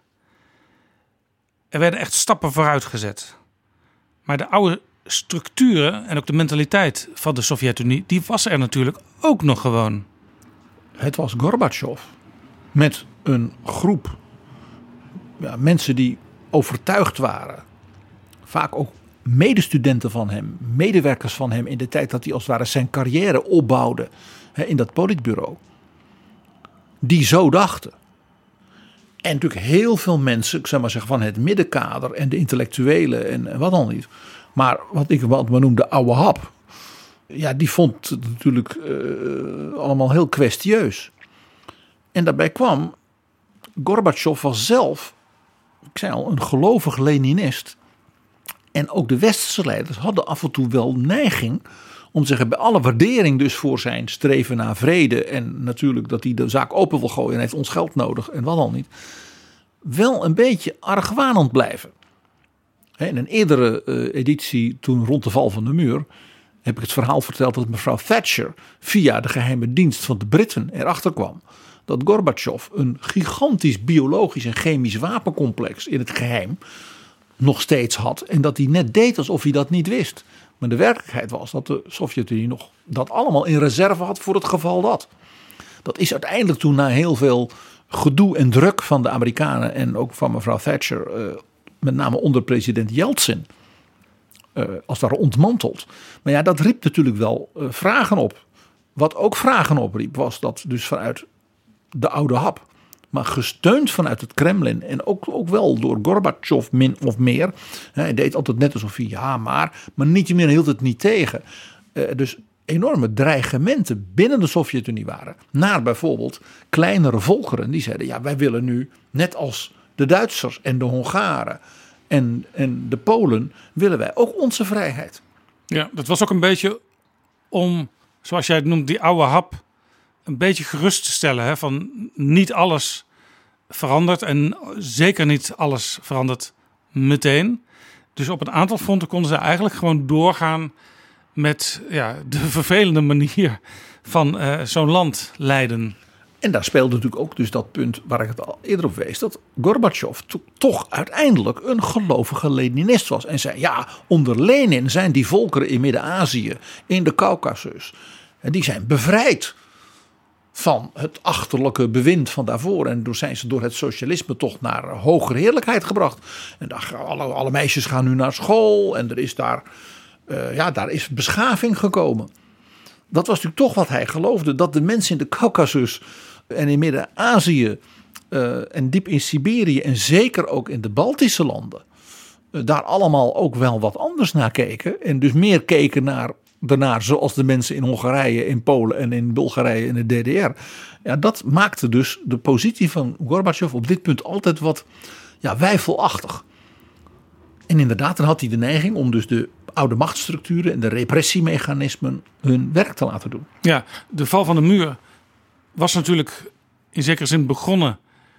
Er werden echt stappen vooruit gezet. Maar de oude structuren en ook de mentaliteit van de Sovjet-Unie, die was er natuurlijk ook nog gewoon. Het was Gorbachev met een groep ja, mensen die overtuigd waren. Vaak ook medestudenten van hem, medewerkers van hem in de tijd dat hij als het ware zijn carrière opbouwde hè, in dat politbureau. Die zo dachten. En natuurlijk heel veel mensen, ik zou maar zeggen van het middenkader en de intellectuelen en, en wat dan niet. Maar wat ik wat maar noem de oude hap. Ja, die vond het natuurlijk uh, allemaal heel kwestieus. En daarbij kwam, Gorbachev was zelf, ik zei al, een gelovig Leninist. En ook de westerse leiders hadden af en toe wel neiging om te zeggen, bij alle waardering dus voor zijn streven naar vrede en natuurlijk dat hij de zaak open wil gooien en heeft ons geld nodig en wat al niet, wel een beetje argwanend blijven. In een eerdere uh, editie, toen rond de val van de muur, heb ik het verhaal verteld dat mevrouw Thatcher via de geheime dienst van de Britten erachter kwam dat Gorbachev een gigantisch biologisch en chemisch wapencomplex in het geheim nog steeds had en dat hij net deed alsof hij dat niet wist. Maar de werkelijkheid was dat de Sovjet-Unie nog dat allemaal in reserve had voor het geval dat. Dat is uiteindelijk toen na heel veel gedoe en druk van de Amerikanen en ook van mevrouw Thatcher, uh, met name onder president Yeltsin, uh, als daar ontmanteld. Maar ja, dat riep natuurlijk wel uh, vragen op. Wat ook vragen opriep was dat dus vanuit de oude hap, maar gesteund vanuit het Kremlin en ook, ook wel door Gorbachev min of meer. Hij deed altijd net alsof hij ja maar, maar niettemin hield het niet tegen. Uh, dus enorme dreigementen binnen de Sovjet-Unie waren. Naar bijvoorbeeld kleinere volkeren die zeiden ja wij willen nu net als de Duitsers en de Hongaren en, en de Polen willen wij ook onze vrijheid. Ja, dat was ook een beetje om, zoals jij het noemt, die oude hap een beetje gerust te stellen. Hè? Van niet alles verandert en zeker niet alles verandert meteen. Dus op een aantal fronten konden ze eigenlijk gewoon doorgaan met ja, de vervelende manier van uh, zo'n land leiden. En daar speelde natuurlijk ook dus dat punt waar ik het al eerder op wees. Dat Gorbachev to- toch uiteindelijk een gelovige Leninist was. En zei ja, onder Lenin zijn die volkeren in Midden-Azië, in de Caucasus, die zijn bevrijd van het achterlijke bewind van daarvoor. En toen zijn ze door het socialisme toch naar hogere heerlijkheid gebracht. En daar, alle, alle meisjes gaan nu naar school. En er is daar, uh, ja, daar is beschaving gekomen. Dat was natuurlijk toch wat hij geloofde. Dat de mensen in de Caucasus en in Midden-Azië uh, en diep in Siberië en zeker ook in de Baltische landen uh, daar allemaal ook wel wat anders naar keken. En dus meer keken naar daarnaar zoals de mensen in Hongarije, in Polen en in Bulgarije en de D D R. Ja, dat maakte dus de positie van Gorbachev op dit punt altijd wat ja, weifelachtig. En inderdaad, dan had hij de neiging om dus de oude machtsstructuren en de repressiemechanismen hun werk te laten doen. Ja, de val van de muur was natuurlijk in zekere zin begonnen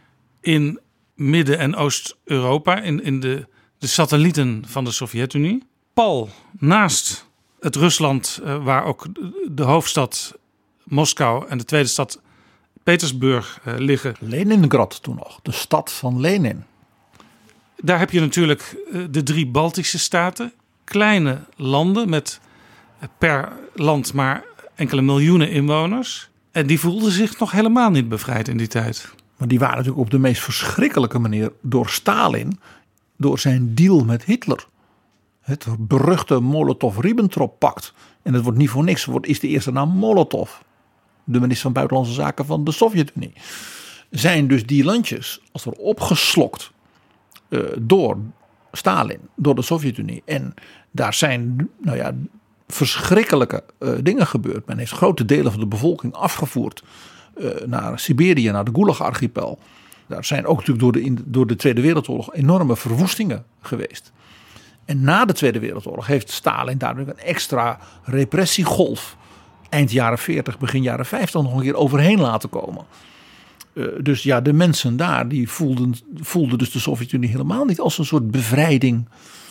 in Midden- en Oost-Europa, in, in de, de satellieten van de Sovjet-Unie. Pal naast het Rusland, uh, waar ook de hoofdstad Moskou en de tweede stad Petersburg uh, liggen. Leningrad toen nog, de stad van Lenin. Daar heb je natuurlijk uh, de drie Baltische staten. Kleine landen met uh, per land maar enkele miljoenen inwoners. En die voelden zich nog helemaal niet bevrijd in die tijd. Maar die waren natuurlijk op de meest verschrikkelijke manier door Stalin, door zijn deal met Hitler. Het beruchte Molotov-Ribbentrop-pact. En het wordt niet voor niks, wordt is de eerste naam Molotov. De minister van Buitenlandse Zaken van de Sovjet-Unie. Zijn dus die landjes als er opgeslokt uh, door Stalin, door de Sovjet-Unie. En daar zijn nou ja, verschrikkelijke uh, dingen gebeurd. Men heeft grote delen van de bevolking afgevoerd uh, naar Siberië, naar de Gulag-archipel. Daar zijn ook natuurlijk door de, in, door de Tweede Wereldoorlog enorme verwoestingen geweest. En na de Tweede Wereldoorlog heeft Stalin daar een extra repressiegolf eind jaren veertig, begin jaren vijftig nog een keer overheen laten komen. Uh, dus ja, de mensen daar die voelden, voelden dus de Sovjet-Unie helemaal niet als een soort bevrijding.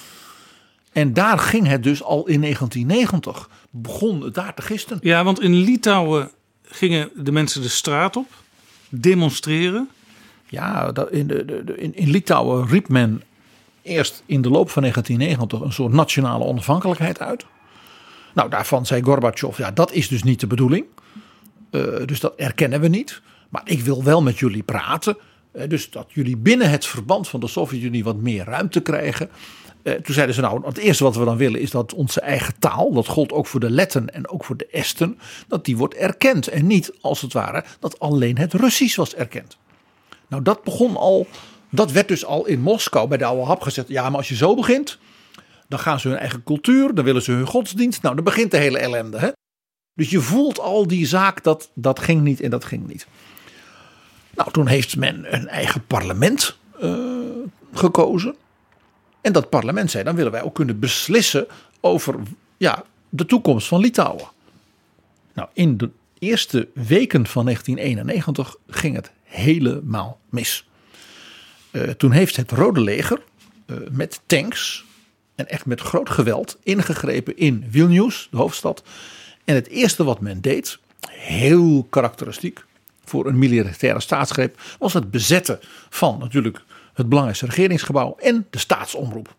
En daar ging het dus al in negentien negentig, begon het daar te gisten. Ja, want in Litouwen gingen de mensen de straat op, demonstreren. Ja, in, de, de, in, in Litouwen riep men eerst in de loop van negentien negentig een soort nationale onafhankelijkheid uit. Nou, daarvan zei Gorbachev, ja, dat is dus niet de bedoeling. Uh, dus dat erkennen we niet. Maar ik wil wel met jullie praten. Uh, dus dat jullie binnen het verband van de Sovjet-Unie wat meer ruimte krijgen. Uh, toen zeiden ze, nou, het eerste wat we dan willen is dat onze eigen taal, dat gold ook voor de Letten en ook voor de Esten, dat die wordt erkend. En niet, als het ware, dat alleen het Russisch was erkend. Nou, dat begon al, dat werd dus al in Moskou bij de oude hap gezegd. Ja, maar als je zo begint, dan gaan ze hun eigen cultuur, dan willen ze hun godsdienst. Nou, dan begint de hele ellende. Hè? Dus je voelt al die zaak, dat, dat ging niet en dat ging niet. Nou, toen heeft men een eigen parlement uh, gekozen. En dat parlement zei, dan willen wij ook kunnen beslissen over ja, de toekomst van Litouwen. Nou, in de eerste weken van negentien eenennegentig ging het helemaal mis. Uh, toen heeft het Rode Leger uh, met tanks en echt met groot geweld ingegrepen in Vilnius, de hoofdstad. En het eerste wat men deed, heel karakteristiek voor een militaire staatsgreep, was het bezetten van natuurlijk het belangrijkste regeringsgebouw en de staatsomroep.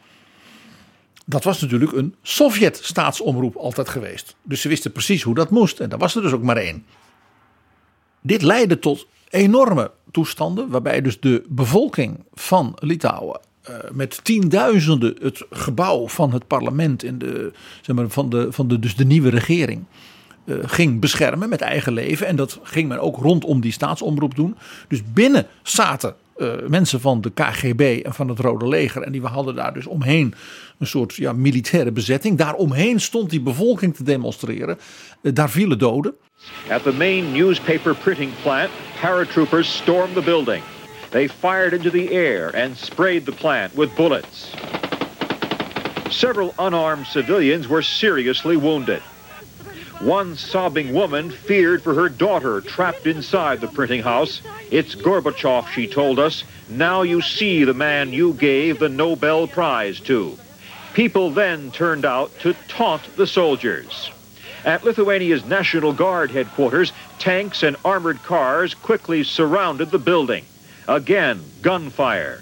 Dat was natuurlijk een Sovjet-staatsomroep altijd geweest. Dus ze wisten precies hoe dat moest en daar was er dus ook maar één. Dit leidde tot enorme toestanden waarbij dus de bevolking van Litouwen uh, met tienduizenden het gebouw van het parlement en de, zeg maar, van, de, van de, dus de nieuwe regering uh, ging beschermen met eigen leven. En dat ging men ook rondom die staatsomroep doen. Dus binnen zaten uh, mensen van de K G B en van het Rode Leger. En die hadden daar dus omheen een soort ja, militaire bezetting. Daaromheen stond die bevolking te demonstreren. Uh, daar vielen doden. At the main newspaper printing plant, paratroopers stormed the building. They fired into the air and sprayed the plant with bullets. Several unarmed civilians were seriously wounded. One sobbing woman feared for her daughter trapped inside the printing house. It's Gorbachev, she told us. Now you see the man you gave the Nobel Prize to. People then turned out to taunt the soldiers. At Lithuania's National Guard headquarters, tanks and armored cars quickly surrounded the building. Again, gunfire.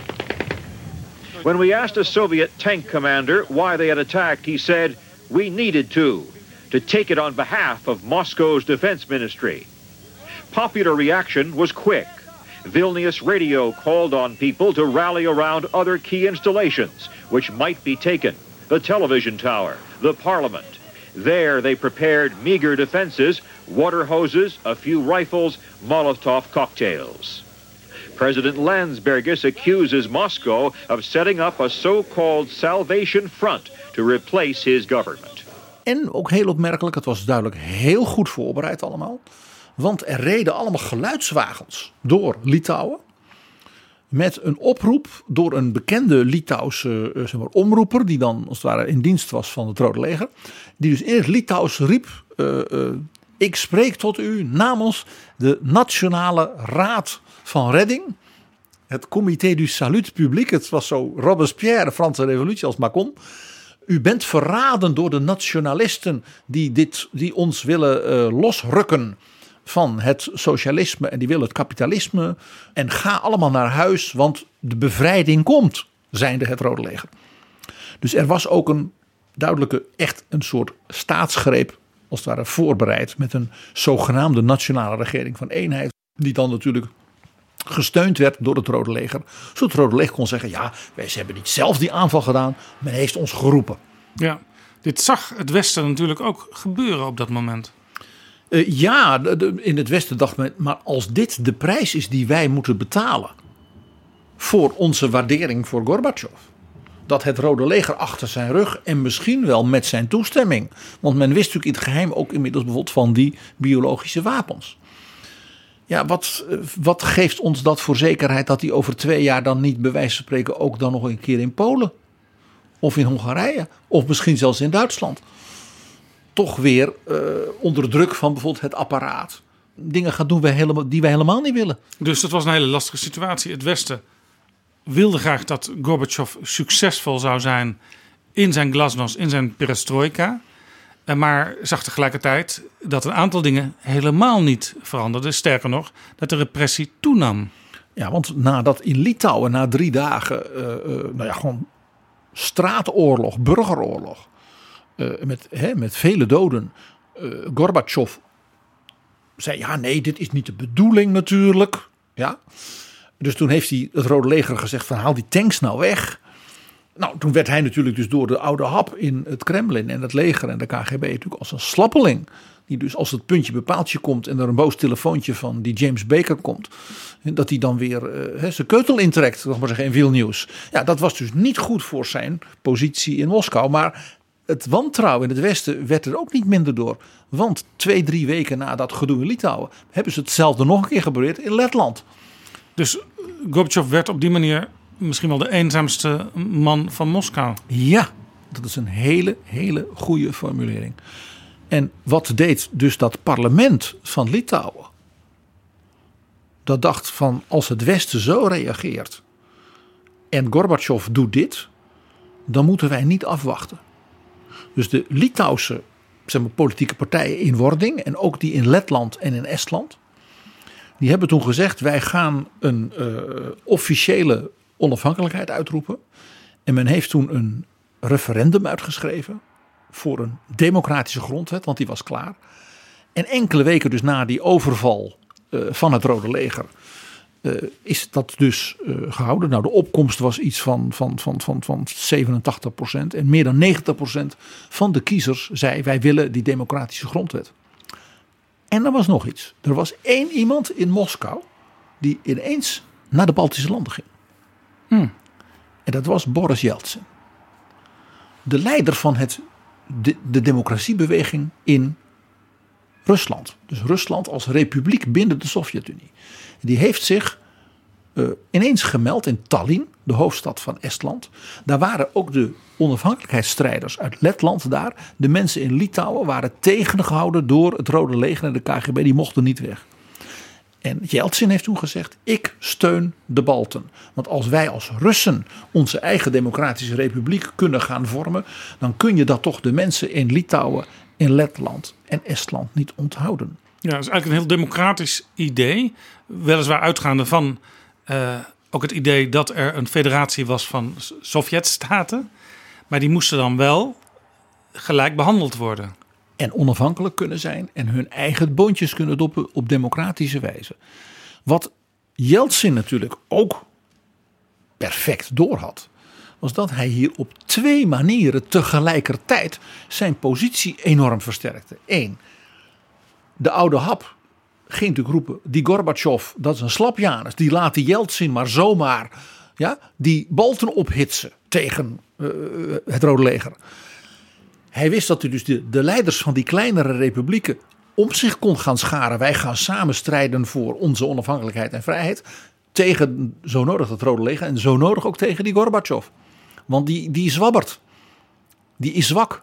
When we asked a Soviet tank commander why they had attacked, he said, "We needed to, to take it on behalf of Moscow's defense ministry." Popular reaction was quick. Vilnius radio called on people to rally around other key installations, which might be taken. The television tower, the parliament. There they prepared meager defenses, water hoses, a few rifles, Molotov cocktails. President Landsbergis accuses Moscow of setting up a so-called Salvation Front to replace his government. En ook heel opmerkelijk, het was duidelijk heel goed voorbereid allemaal. Want er reden allemaal geluidswagens door Litouwen. Met een oproep door een bekende Litouwse uh, zeg maar, omroeper. Die dan als het ware in dienst was van het Rode Leger. Die dus in het Litouws riep. Uh, uh, ik spreek tot u namens de Nationale Raad van Redding. Het Comité du Salut Public. Het was zo Robespierre, de Franse revolutie als Macron. U bent verraden door de nationalisten die, dit, die ons willen uh, losrukken van het socialisme en die willen het kapitalisme. En ga allemaal naar huis, want de bevrijding komt, zijnde het Rode Leger. Dus er was ook een duidelijke, echt een soort staatsgreep, als het ware voorbereid, met een zogenaamde nationale regering van eenheid. Die dan natuurlijk gesteund werd door het Rode Leger. Zodat het Rode Leger kon zeggen, ja, wij hebben niet zelf die aanval gedaan, men heeft ons geroepen. Ja, dit zag het Westen natuurlijk ook gebeuren op dat moment. Uh, ja, de, de, in het Westen dacht men, maar als dit de prijs is die wij moeten betalen voor onze waardering voor Gorbachev, dat het Rode Leger achter zijn rug en misschien wel met zijn toestemming, want men wist natuurlijk in het geheim ook inmiddels bijvoorbeeld van die biologische wapens. Ja, wat, wat geeft ons dat voor zekerheid dat die over twee jaar dan niet bij wijze van spreken ook dan nog een keer in Polen of in Hongarije of misschien zelfs in Duitsland toch weer uh, onder druk van bijvoorbeeld het apparaat dingen gaat doen wij helemaal, die wij helemaal niet willen. Dus dat was een hele lastige situatie. Het Westen wilde graag dat Gorbachev succesvol zou zijn in zijn glasnost, in zijn perestroika. Maar zag tegelijkertijd dat een aantal dingen helemaal niet veranderden. Sterker nog, dat de repressie toenam. Ja, want nadat in Litouwen na drie dagen uh, uh, nou ja, gewoon straatoorlog, burgeroorlog, uh, met, hè, met vele doden, uh, Gorbachev zei ja nee, dit is niet de bedoeling natuurlijk. Ja. Dus toen heeft hij het Rode Leger gezegd van haal die tanks nou weg. Nou, toen werd hij natuurlijk dus door de oude hap in het Kremlin en het leger en de K G B natuurlijk als een slappeling. Die dus als het puntje bepaaltje komt en er een boos telefoontje van die James Baker komt. Dat hij dan weer uh, zijn keutel intrekt, nog maar zeggen, in Vilnius. Ja, dat was dus niet goed voor zijn positie in Moskou. Maar het wantrouwen in het Westen werd er ook niet minder door. Want twee, drie weken na dat gedoe in Litouwen hebben ze hetzelfde nog een keer gebeurd in Letland. Dus Gorbachev werd op die manier misschien wel de eenzaamste man van Moskou. Ja, dat is een hele, hele goede formulering. En wat deed dus dat parlement van Litouwen? Dat dacht van als het Westen zo reageert en Gorbachev doet dit, dan moeten wij niet afwachten. Dus de Litouwse zeg maar, politieke partijen in wording en ook die in Letland en in Estland, die hebben toen gezegd wij gaan een uh, officiële onafhankelijkheid uitroepen. En men heeft toen een referendum uitgeschreven voor een democratische grondwet, want die was klaar. En enkele weken dus na die overval uh, van het Rode Leger uh, is dat dus uh, gehouden. Nou, de opkomst was iets van, van, van, van, van zevenentachtig procent en meer dan negentig procent van de kiezers zei wij willen die democratische grondwet. En er was nog iets. Er was één iemand in Moskou die ineens naar de Baltische landen ging. Hmm. En dat was Boris Yeltsin. De leider van het, de, de democratiebeweging in Rusland. Dus Rusland als republiek binnen de Sovjet-Unie. Die heeft zich uh, ineens gemeld in Tallinn, de hoofdstad van Estland. Daar waren ook de onafhankelijkheidsstrijders uit Letland daar. De mensen in Litouwen waren tegengehouden door het Rode Leger en de K G B. Die mochten niet weg. En Jeltsin heeft toen gezegd, ik steun de Balten. Want als wij als Russen onze eigen democratische republiek kunnen gaan vormen, dan kun je dat toch de mensen in Litouwen, in Letland en Estland niet onthouden. Ja, dat is eigenlijk een heel democratisch idee. Weliswaar uitgaande van uh, ook het idee dat er een federatie was van Sovjetstaten. Maar die moesten dan wel gelijk behandeld worden. En onafhankelijk kunnen zijn en hun eigen boontjes kunnen doppen op democratische wijze. Wat Jeltsin natuurlijk ook perfect doorhad, was dat hij hier op twee manieren tegelijkertijd zijn positie enorm versterkte. Eén, de oude hap ging natuurlijk roepen, die Gorbachev, dat is een slapjanus, die laat die Jeltsin maar zomaar ja, die Balten ophitsen tegen uh, het Rode Leger. Hij wist dat hij dus de, de leiders van die kleinere republieken om zich kon gaan scharen. Wij gaan samen strijden voor onze onafhankelijkheid en vrijheid. Tegen zo nodig het Rode Leger en zo nodig ook tegen die Gorbachev. Want die, die zwabbert. Die is zwak.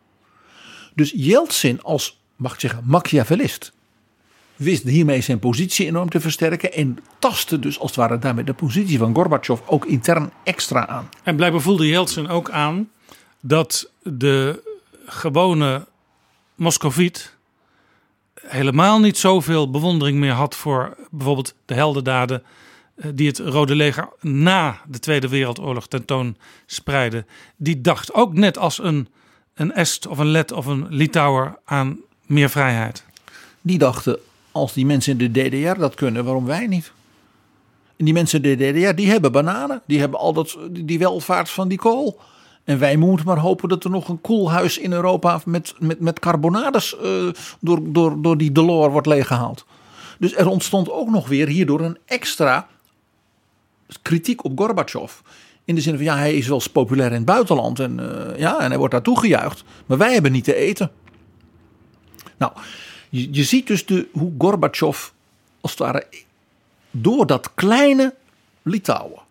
Dus Jeltsin als, mag ik zeggen, Machiavellist wist hiermee zijn positie enorm te versterken. En tastte dus als het ware daarmee de positie van Gorbachev ook intern extra aan. En blijkbaar voelde Jeltsin ook aan dat de gewone Moscoviet helemaal niet zoveel bewondering meer had voor bijvoorbeeld de heldendaden die het Rode Leger na de Tweede Wereldoorlog tentoon spreidde. Die dacht ook net als een, een Est of een Let of een Litouwer aan meer vrijheid. Die dachten, als die mensen in de D D R dat kunnen, waarom wij niet? En die mensen in de D D R, die hebben bananen. Die hebben al dat, die welvaart van die kool. En wij moeten maar hopen dat er nog een koelhuis in Europa met, met, met carbonades uh, door, door, door die Delors wordt leeggehaald. Dus er ontstond ook nog weer hierdoor een extra kritiek op Gorbachev. In de zin van, ja, hij is wel populair in het buitenland en, uh, ja, en hij wordt daar toegejuicht. Maar wij hebben niet te eten. Nou, je, je ziet dus de, hoe Gorbachev als het ware door dat kleine Litouwen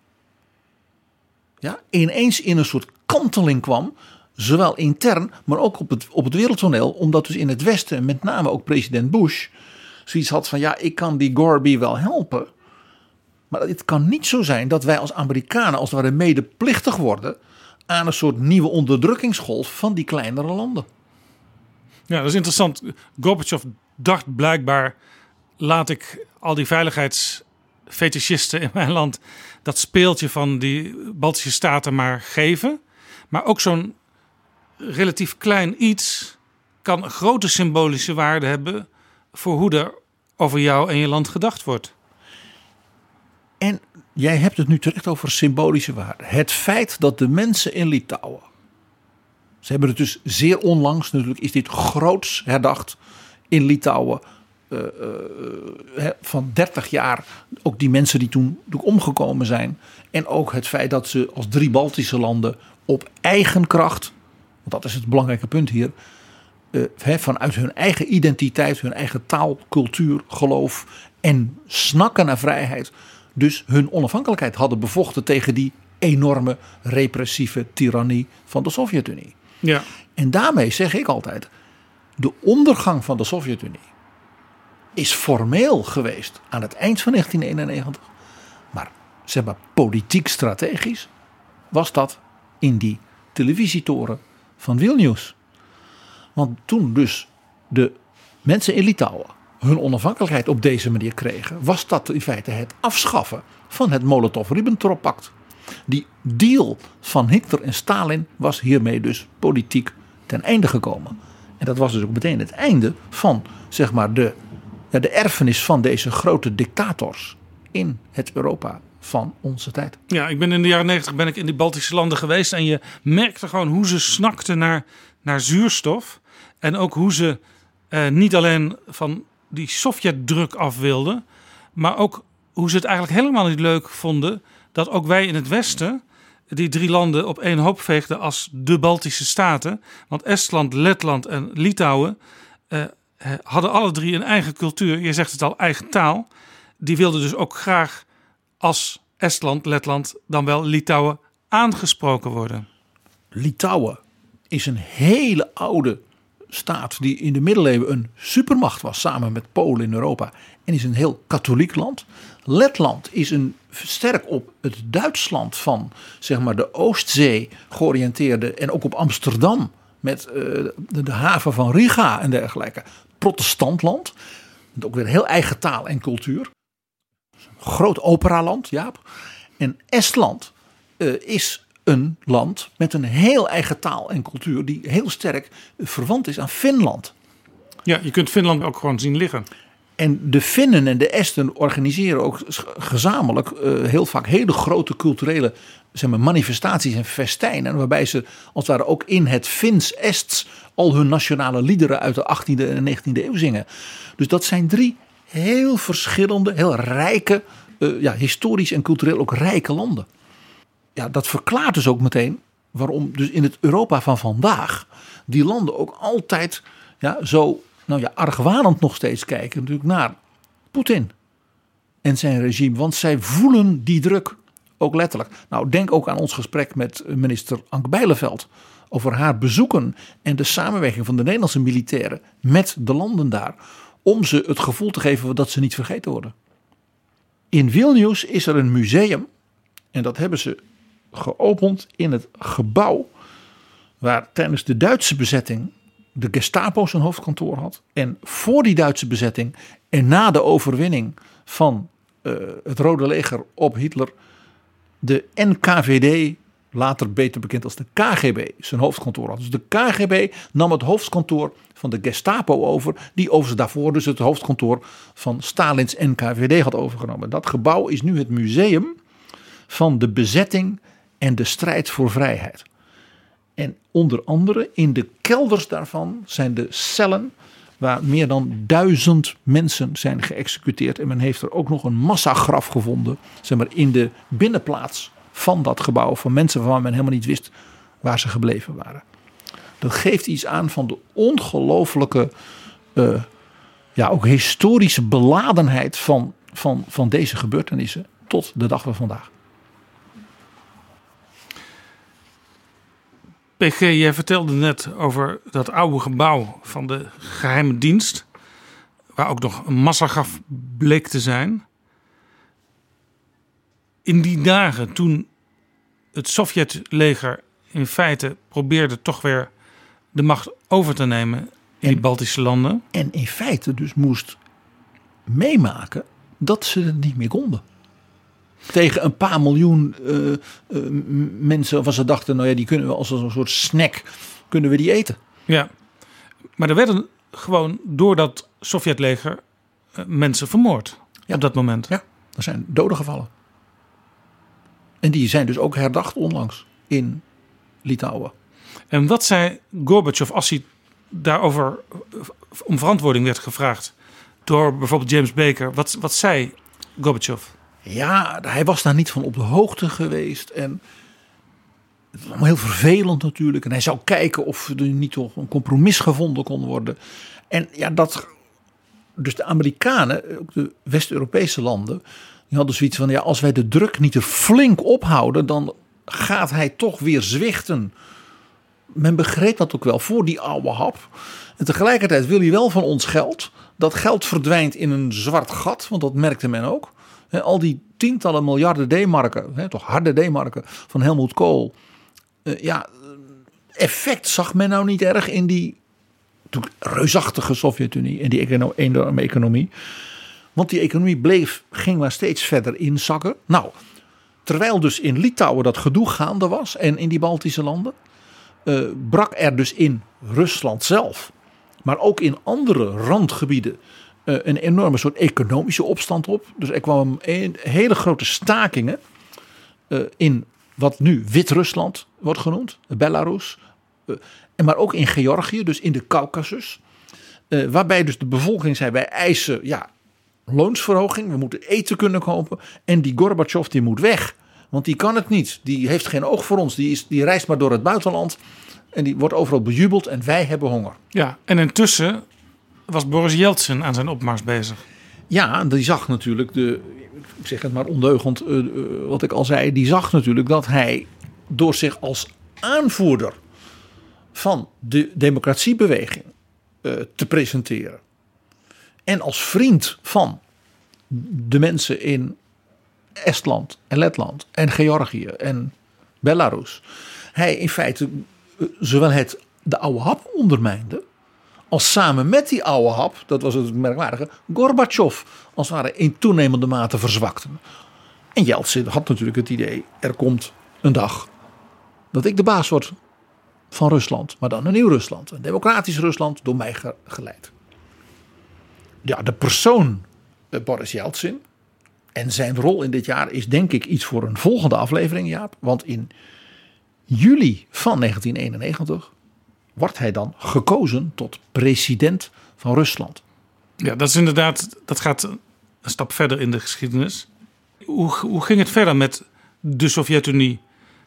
ja, ineens in een soort kanteling kwam, zowel intern, maar ook op het, op het wereldtoneel, omdat dus in het Westen, met name ook president Bush, zoiets had van, ja, ik kan die Gorby wel helpen, maar het kan niet zo zijn dat wij als Amerikanen als het ware medeplichtig worden aan een soort nieuwe onderdrukkingsgolf van die kleinere landen. Ja, dat is interessant. Gorbachev dacht blijkbaar, laat ik al die veiligheidsfetischisten in mijn land dat speeltje van die Baltische staten maar geven. Maar ook zo'n relatief klein iets kan een grote symbolische waarde hebben voor hoe er over jou en je land gedacht wordt. En jij hebt het nu terecht over symbolische waarde. Het feit dat de mensen in Litouwen, ze hebben het dus zeer onlangs, natuurlijk is dit groots herdacht in Litouwen. Uh, uh, van dertig jaar, ook die mensen die toen omgekomen zijn. En ook het feit dat ze als drie Baltische landen op eigen kracht, want dat is het belangrijke punt hier, uh, he, vanuit hun eigen identiteit, hun eigen taal, cultuur, geloof en snakken naar vrijheid, dus hun onafhankelijkheid hadden bevochten tegen die enorme repressieve tirannie van de Sovjet-Unie. Ja. En daarmee zeg ik altijd, de ondergang van de Sovjet-Unie is formeel geweest aan het eind van negentien eenennegentig. Maar zeg maar politiek strategisch was dat in die televisietoren van Vilnius. Want toen dus de mensen in Litouwen hun onafhankelijkheid op deze manier kregen, was dat in feite het afschaffen van het Molotov-Ribbentrop-pact. Die deal van Hitler en Stalin was hiermee dus politiek ten einde gekomen. En dat was dus ook meteen het einde van zeg maar de Ja, de erfenis van deze grote dictators in het Europa van onze tijd. Ja, ik ben in de jaren negentig ben ik in die Baltische landen geweest en je merkte gewoon hoe ze snakten naar, naar zuurstof. En ook hoe ze eh, niet alleen van die Sovjetdruk af wilden, maar ook hoe ze het eigenlijk helemaal niet leuk vonden dat ook wij in het Westen die drie landen op één hoop veegden als de Baltische staten. Want Estland, Letland en Litouwen eh, hadden alle drie een eigen cultuur. Je zegt het al, eigen taal. Die wilden dus ook graag als Estland, Letland, dan wel Litouwen aangesproken worden. Litouwen is een hele oude staat die in de middeleeuwen een supermacht was, samen met Polen in Europa, en is een heel katholiek land. Letland is een sterk op het Duitsland van, zeg maar, de Oostzee georiënteerde en ook op Amsterdam met uh, de, de haven van Riga en dergelijke. Protestantland. Met ook weer een heel eigen taal en cultuur. Groot operaland, Jaap. En Estland uh, is een land met een heel eigen taal en cultuur die heel sterk verwant is aan Finland. Ja, je kunt Finland ook gewoon zien liggen. En de Finnen en de Esten organiseren ook gezamenlijk uh, heel vaak hele grote culturele, zeg maar, manifestaties en festijnen. Waarbij ze als het ware ook in het Fins-Ests al hun nationale liederen uit de achttiende en negentiende eeuw zingen. Dus dat zijn drie heel verschillende, heel rijke, uh, ja, historisch en cultureel ook rijke landen. Ja, dat verklaart dus ook meteen waarom dus in het Europa van vandaag die landen ook altijd ja, zo nou ja, argwanend nog steeds kijken natuurlijk naar Poetin en zijn regime. Want zij voelen die druk ook letterlijk. Nou, denk ook aan ons gesprek met minister Ank Bijleveld over haar bezoeken en de samenwerking van de Nederlandse militairen met de landen daar. Om ze het gevoel te geven dat ze niet vergeten worden. In Vilnius is er een museum en dat hebben ze geopend in het gebouw waar tijdens de Duitse bezetting de Gestapo zijn hoofdkantoor had. En voor die Duitse bezetting en na de overwinning van uh, het Rode Leger op Hitler de N K V D, later beter bekend als de K G B, zijn hoofdkantoor had. Dus de K G B nam het hoofdkantoor van de Gestapo over, die overigens daarvoor dus het hoofdkantoor van Stalins N K V D had overgenomen. Dat gebouw is nu het museum van de bezetting en de strijd voor vrijheid. En onder andere in de kelders daarvan zijn de cellen waar meer dan duizend mensen zijn geëxecuteerd. En men heeft er ook nog een massagraf gevonden, zeg maar, in de binnenplaats van dat gebouw. Van mensen waarvan men helemaal niet wist waar ze gebleven waren. Dat geeft iets aan van de ongelooflijke, uh, ja, ook historische beladenheid van, van, van deze gebeurtenissen tot de dag van vandaag. P G, jij vertelde net over dat oude gebouw van de geheime dienst, waar ook nog een massagraf bleek te zijn. In die dagen toen het Sovjetleger in feite probeerde toch weer de macht over te nemen in en, die Baltische landen. En in feite dus moest meemaken dat ze het niet meer konden. Tegen een paar miljoen uh, uh, mensen waarvan ze dachten, nou ja, die kunnen we als een soort snack, kunnen we die eten. Ja, maar er werden gewoon door dat Sovjetleger uh, mensen vermoord ja. op dat moment. Ja, er zijn doden gevallen. En die zijn dus ook herdacht onlangs in Litouwen. En wat zei Gorbachev als hij daarover om verantwoording werd gevraagd door bijvoorbeeld James Baker? Wat, wat zei Gorbachev? Ja, hij was daar niet van op de hoogte geweest. En het was heel vervelend natuurlijk. En hij zou kijken of er niet toch een compromis gevonden kon worden. En ja, dat. Dus de Amerikanen, ook de West-Europese landen, die hadden zoiets van: ja, als wij de druk niet er flink ophouden, dan gaat hij toch weer zwichten. Men begreep dat ook wel voor die oude hap. En tegelijkertijd wil hij wel van ons geld. Dat geld verdwijnt in een zwart gat, want dat merkte men ook. He, al die tientallen miljarden D-marken, he, toch harde D-marken van Helmut Kohl. Uh, ja, effect zag men nou niet erg in die reusachtige Sovjet-Unie en die enorme economie. Want die economie bleef, ging maar steeds verder inzakken. Nou, terwijl dus in Litouwen dat gedoe gaande was en in die Baltische landen, uh, brak er dus in Rusland zelf, maar ook in andere randgebieden, Uh, een enorme soort economische opstand op. Dus er kwamen een hele grote stakingen uh, in wat nu Wit-Rusland wordt genoemd, Belarus. Uh, en maar ook in Georgië, dus in de Caucasus. Uh, waarbij dus de bevolking zei, wij eisen ja, loonsverhoging. We moeten eten kunnen kopen. En die Gorbachev die moet weg. Want die kan het niet. Die heeft geen oog voor ons. Die, is, die reist maar door het buitenland. En die wordt overal bejubeld. En wij hebben honger. Ja, en intussen was Boris Yeltsin aan zijn opmars bezig. Ja, die zag natuurlijk, de, ik zeg het maar ondeugend, uh, uh, wat ik al zei, die zag natuurlijk dat hij door zich als aanvoerder van de democratiebeweging uh, te presenteren. En als vriend van de mensen in Estland en Letland en Georgië en Belarus. Hij in feite zowel het, de oude hap ondermijnde, als samen met die oude hap, dat was het merkwaardige, Gorbachev als het ware in toenemende mate verzwakte. En Jeltsin had natuurlijk het idee, er komt een dag dat ik de baas word van Rusland. Maar dan een nieuw Rusland, een democratisch Rusland, door mij geleid. Ja, de persoon Boris Jeltsin en zijn rol in dit jaar is denk ik iets voor een volgende aflevering, Jaap. Want in juli van negentien eenennegentig wordt hij dan gekozen tot president van Rusland. Ja, dat is inderdaad, dat gaat een stap verder in de geschiedenis. Hoe, hoe ging het verder met de Sovjet-Unie,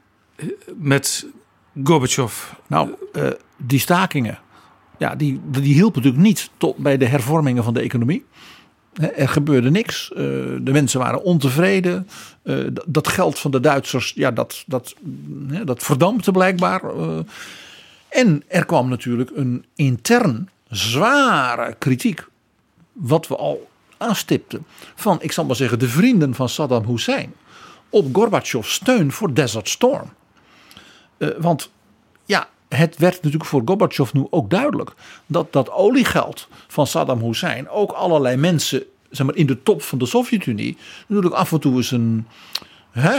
met Gorbachev? Nou, uh, die stakingen, ja, die, die hielpen natuurlijk niet tot bij de hervormingen van de economie. Er gebeurde niks. Uh, de mensen waren ontevreden. Uh, dat geld van de Duitsers, ja, dat, dat, uh, dat verdampte blijkbaar. Uh, en er kwam natuurlijk een intern zware kritiek, wat we al aanstipten, van, ik zal maar zeggen, de vrienden van Saddam Hussein op Gorbachevs steun voor Desert Storm. Uh, want ja, het werd natuurlijk voor Gorbachev nu ook duidelijk dat dat oliegeld van Saddam Hussein ook allerlei mensen, zeg maar, in de top van de Sovjet-Unie natuurlijk af en toe eens een, hè,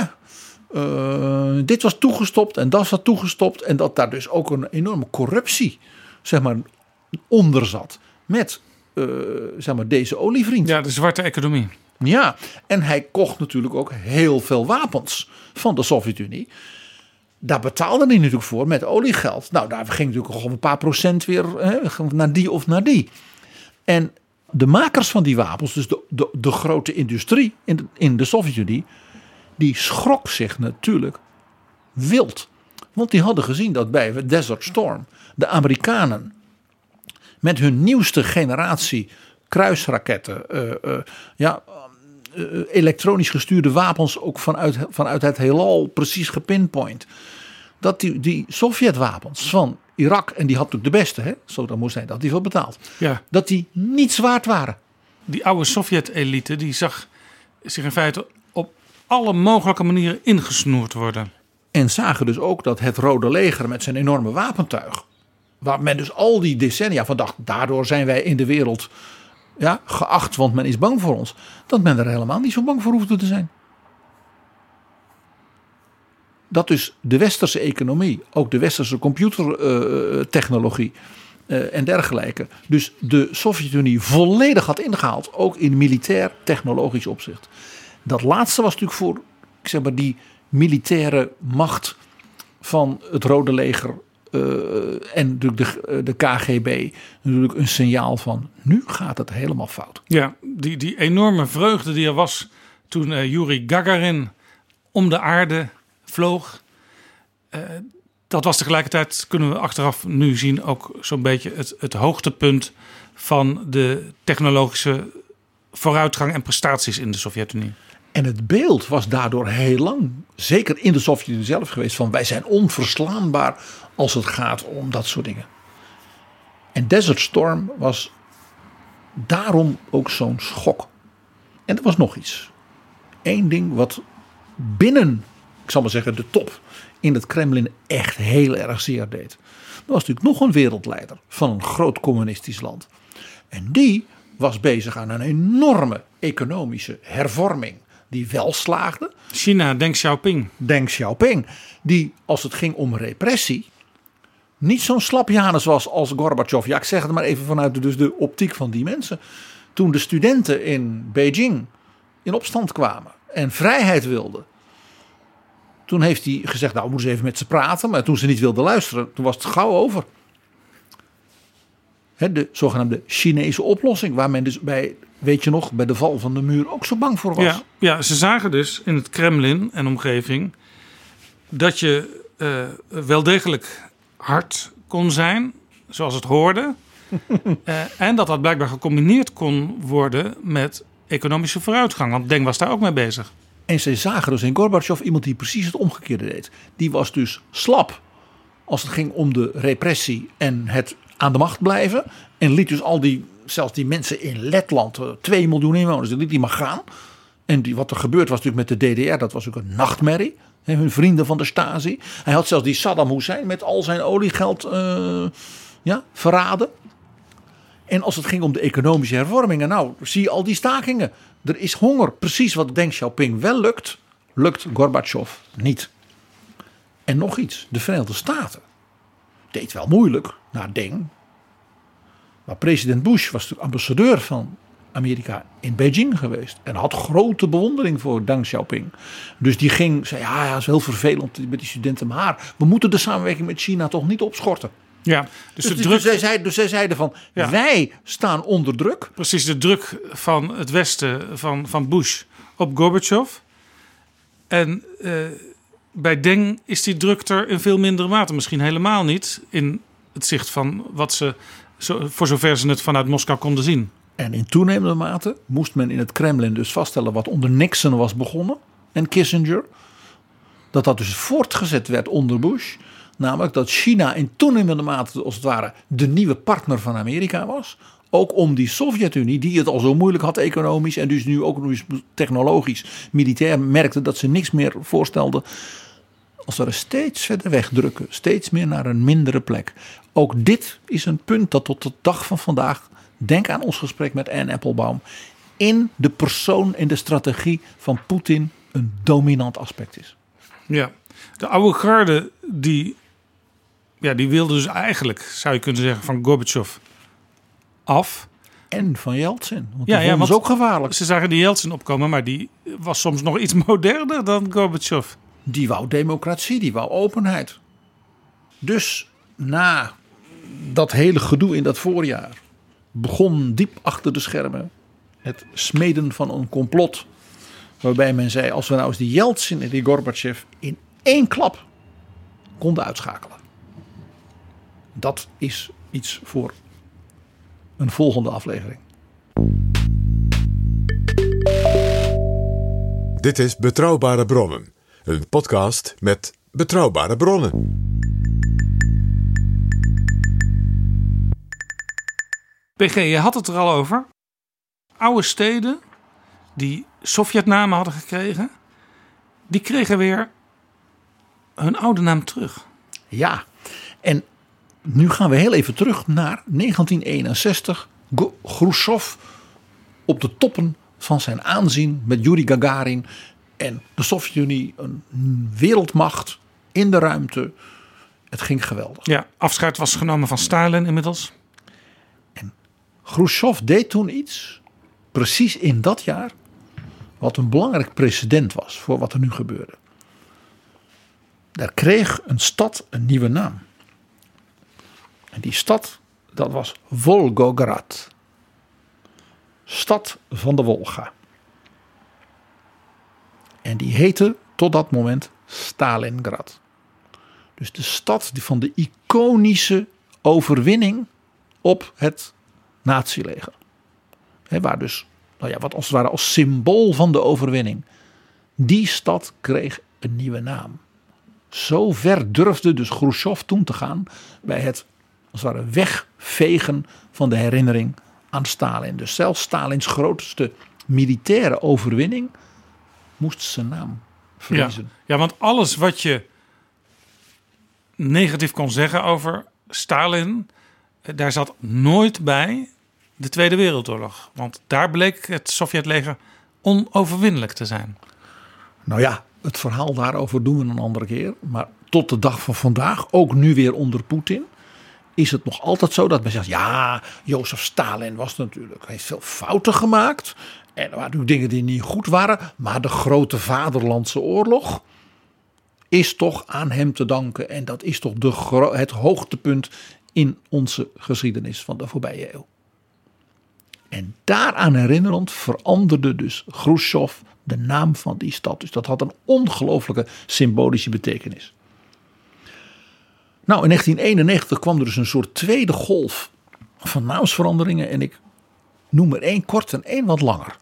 uh, dit was toegestopt en dat was toegestopt en dat daar dus ook een enorme corruptie, zeg maar, onder zat met uh, zeg maar, deze olievriend. Ja, de zwarte economie. Ja, en hij kocht natuurlijk ook heel veel wapens van de Sovjet-Unie. Daar betaalde hij natuurlijk voor met oliegeld. Nou, daar ging natuurlijk nog een paar procent weer hè, naar die of naar die. En de makers van die wapens, dus de, de, de grote industrie in de, in de Sovjet-Unie, die schrok zich natuurlijk wild. Want die hadden gezien dat bij Desert Storm de Amerikanen met hun nieuwste generatie kruisraketten, uh, uh, ja, uh, elektronisch gestuurde wapens ook vanuit, vanuit het heelal precies gepinpoint. Dat die, die Sovjetwapens van Irak, en die had natuurlijk de beste, hè, Saddam Hussein, dat die veel betaald. Ja. Dat die niets waard waren. Die oude Sovjet-elite die zag zich in feite op alle mogelijke manieren ingesnoerd worden. En zagen dus ook dat het Rode Leger met zijn enorme wapentuig, waar men dus al die decennia van dacht, daardoor zijn wij in de wereld ja, geacht, want men is bang voor ons. Dat men er helemaal niet zo bang voor hoefde te zijn. Dat dus de westerse economie, ook de westerse computertechnologie uh, uh, en dergelijke, dus de Sovjet-Unie volledig had ingehaald, ook in militair technologisch opzicht. Dat laatste was natuurlijk voor, ik zeg maar, die militaire macht van het Rode Leger uh, en de, de, de K G B natuurlijk een signaal van, nu gaat het helemaal fout. Ja, die, die enorme vreugde die er was toen uh, Yuri Gagarin om de aarde vloog. Uh, dat was tegelijkertijd, kunnen we achteraf nu zien, ook zo'n beetje het, het hoogtepunt van de technologische vooruitgang en prestaties in de Sovjet-Unie. En het beeld was daardoor heel lang, zeker in de Sovjet-Unie zelf geweest, van wij zijn onverslaanbaar als het gaat om dat soort dingen. En Desert Storm was daarom ook zo'n schok. En er was nog iets. Eén ding wat binnen, ik zal maar zeggen, de top in het Kremlin echt heel erg zeer deed. Er was natuurlijk nog een wereldleider van een groot communistisch land. En die was bezig aan een enorme economische hervorming die wel slaagde. China, Deng Xiaoping. Deng Xiaoping, die als het ging om repressie niet zo'n slapjanus was als Gorbachev. Ja, ik zeg het maar even vanuit de, dus de optiek van die mensen. Toen de studenten in Beijing in opstand kwamen en vrijheid wilden, toen heeft hij gezegd, nou, we moeten eens even met ze praten. Maar toen ze niet wilden luisteren, toen was het gauw over. He, de zogenaamde Chinese oplossing, waar men dus bij, weet je nog, bij de val van de muur ook zo bang voor was. Ja, ja, ze zagen dus in het Kremlin en omgeving dat je uh, wel degelijk hard kon zijn, zoals het hoorde. uh, en dat dat blijkbaar gecombineerd kon worden met economische vooruitgang. Want Deng was daar ook mee bezig. En ze zagen dus in Gorbachev iemand die precies het omgekeerde deed. Die was dus slap als het ging om de repressie en het aan de macht blijven. En liet dus al die, zelfs die mensen in Letland, twee miljoen inwoners, die liet die maar gaan. En die, wat er gebeurd was natuurlijk met de D D R, dat was ook een nachtmerrie. He, hun vrienden van de Stasi. Hij had zelfs die Saddam Hussein met al zijn oliegeld uh, ja, verraden. En als het ging om de economische hervormingen, nou zie je al die stakingen. Er is honger. Precies wat Deng Xiaoping wel lukt, lukt Gorbachev niet. En nog iets, de Verenigde Staten deed wel moeilijk naar Deng. Maar president Bush was natuurlijk ambassadeur van Amerika in Beijing geweest. En had grote bewondering voor Deng Xiaoping. Dus die ging, zei ja, ja, is heel vervelend met die studenten. Maar we moeten de samenwerking met China toch niet opschorten. Ja, dus, dus, de dus, druk... dus, zij zeiden, dus zij zeiden van, ja. wij staan onder druk. Precies, de druk van het Westen, van, van Bush op Gorbachev. En uh, bij Deng is die druk er in veel mindere mate. Misschien helemaal niet in het zicht van wat ze, zo, voor zover ze het vanuit Moskou konden zien. En in toenemende mate moest men in het Kremlin dus vaststellen wat onder Nixon was begonnen en Kissinger. Dat dat dus voortgezet werd onder Bush. Namelijk dat China in toenemende mate als het ware de nieuwe partner van Amerika was. Ook om die Sovjet-Unie, die het al zo moeilijk had economisch en dus nu ook nog eens technologisch, militair merkte dat ze niks meer voorstelden. Als we er steeds verder wegdrukken, steeds meer naar een mindere plek. Ook dit is een punt dat tot de dag van vandaag, denk aan ons gesprek met Anne Applebaum, in de persoon en de strategie van Poetin een dominant aspect is. Ja, de oude garde die, ja, die wilde dus eigenlijk, zou je kunnen zeggen, van Gorbachev af. En van Yeltsin, want ja, die ja, was ook gevaarlijk. Ze zagen die Yeltsin opkomen, maar die was soms nog iets moderner dan Gorbachev. Die wou democratie, die wou openheid. Dus na dat hele gedoe in dat voorjaar begon diep achter de schermen het smeden van een complot. Waarbij men zei, als we nou eens die Yeltsin en die Gorbachev in één klap konden uitschakelen. Dat is iets voor een volgende aflevering. Dit is Betrouwbare Bronnen. Een podcast met betrouwbare bronnen. P G, je had het er al over. Oude steden die Sovjetnamen hadden gekregen, die kregen weer hun oude naam terug. Ja, en nu gaan we heel even terug naar negentien eenenzestig. Khrushchev op de toppen van zijn aanzien met Yuri Gagarin en de Sovjet-Unie, een wereldmacht in de ruimte. Het ging geweldig. Ja, afscheid was genomen van Stalin inmiddels. En Khrushchev deed toen iets, precies in dat jaar, wat een belangrijk precedent was voor wat er nu gebeurde. Daar kreeg een stad een nieuwe naam. En die stad, dat was Volgograd. Stad van de Wolga. En die heette tot dat moment Stalingrad. Dus de stad van de iconische overwinning op het nazileger. He, waar dus, nou ja, wat als het ware als symbool van de overwinning. Die stad kreeg een nieuwe naam. Zo ver durfde dus Khrushchev toen te gaan bij het als het ware wegvegen van de herinnering aan Stalin. Dus zelfs Stalins grootste militaire overwinning moest zijn naam verliezen. Ja, ja, want alles wat je negatief kon zeggen over Stalin, daar zat nooit bij de Tweede Wereldoorlog. Want daar bleek het Sovjetleger onoverwinnelijk te zijn. Nou ja, het verhaal daarover doen we een andere keer. Maar tot de dag van vandaag, ook nu weer onder Poetin, is het nog altijd zo dat men zegt, ja, Jozef Stalin was natuurlijk, hij heeft veel fouten gemaakt. En er waren natuurlijk dingen die niet goed waren. Maar de grote vaderlandse oorlog is toch aan hem te danken. En dat is toch de gro- het hoogtepunt in onze geschiedenis van de voorbije eeuw. En daaraan herinnerend veranderde dus Khrushchev de naam van die stad. Dus dat had een ongelooflijke symbolische betekenis. Nou, in negentien eenennegentig kwam er dus een soort tweede golf van naamsveranderingen. En ik noem er één kort en één wat langer.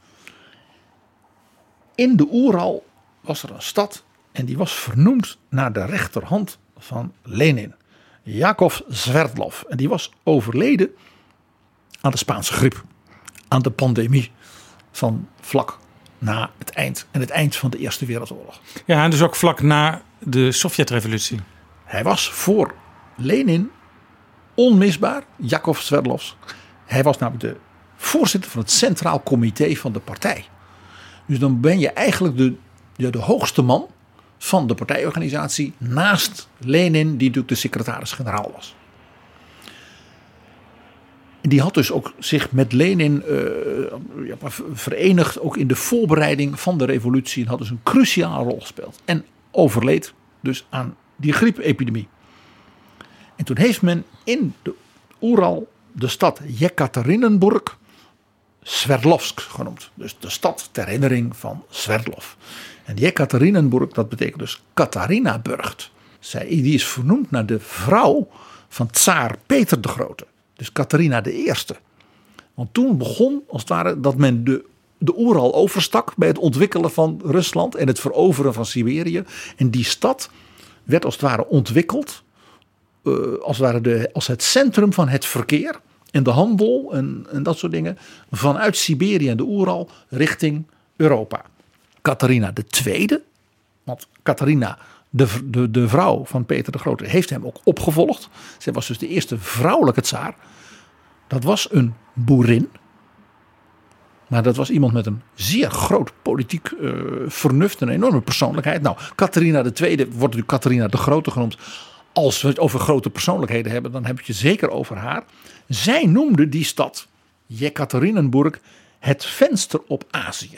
In de Oeral was er een stad en die was vernoemd naar de rechterhand van Lenin. Jakov Sverdlov. En die was overleden aan de Spaanse griep. Aan de pandemie van vlak na het eind. En het eind van de Eerste Wereldoorlog. Ja, en dus ook vlak na de Sovjetrevolutie. Hij was voor Lenin onmisbaar, Jakov Sverdlov. Hij was namelijk de voorzitter van het Centraal Comité van de partij. Dus dan ben je eigenlijk de, de, de hoogste man van de partijorganisatie naast Lenin, die natuurlijk de secretaris-generaal was. En die had dus ook zich met Lenin uh, ja, verenigd, ook in de voorbereiding van de revolutie. En had dus een cruciale rol gespeeld. En overleed dus aan die griepepidemie. En toen heeft men in de Oeral de stad Jekaterinenburg Sverdlovsk genoemd. Dus de stad ter herinnering van Sverdlov. En Jekaterinenburg, dat betekent dus Catharinaburg. Zij, die is vernoemd naar de vrouw van tsaar Peter de Grote. Dus Catharina de Eerste. Want toen begon als het ware dat men de, de Oeral overstak bij het ontwikkelen van Rusland en het veroveren van Siberië. En die stad werd als het ware ontwikkeld uh, als, het ware de, als het centrum van het verkeer en de handel en, en dat soort dingen vanuit Siberië en de Oeral richting Europa. Catharina de Tweede, want Catharina, de, de, de vrouw van Peter de Grote, heeft hem ook opgevolgd. Zij was dus de eerste vrouwelijke tsaar. Dat was een boerin. Maar dat was iemand met een zeer groot politiek uh, vernuft, een enorme persoonlijkheid. Nou, Catharina de Tweede wordt natuurlijk Catharina de Grote genoemd. Als we het over grote persoonlijkheden hebben, dan heb je het zeker over haar. Zij noemde die stad, Jekaterinenburg, het venster op Azië.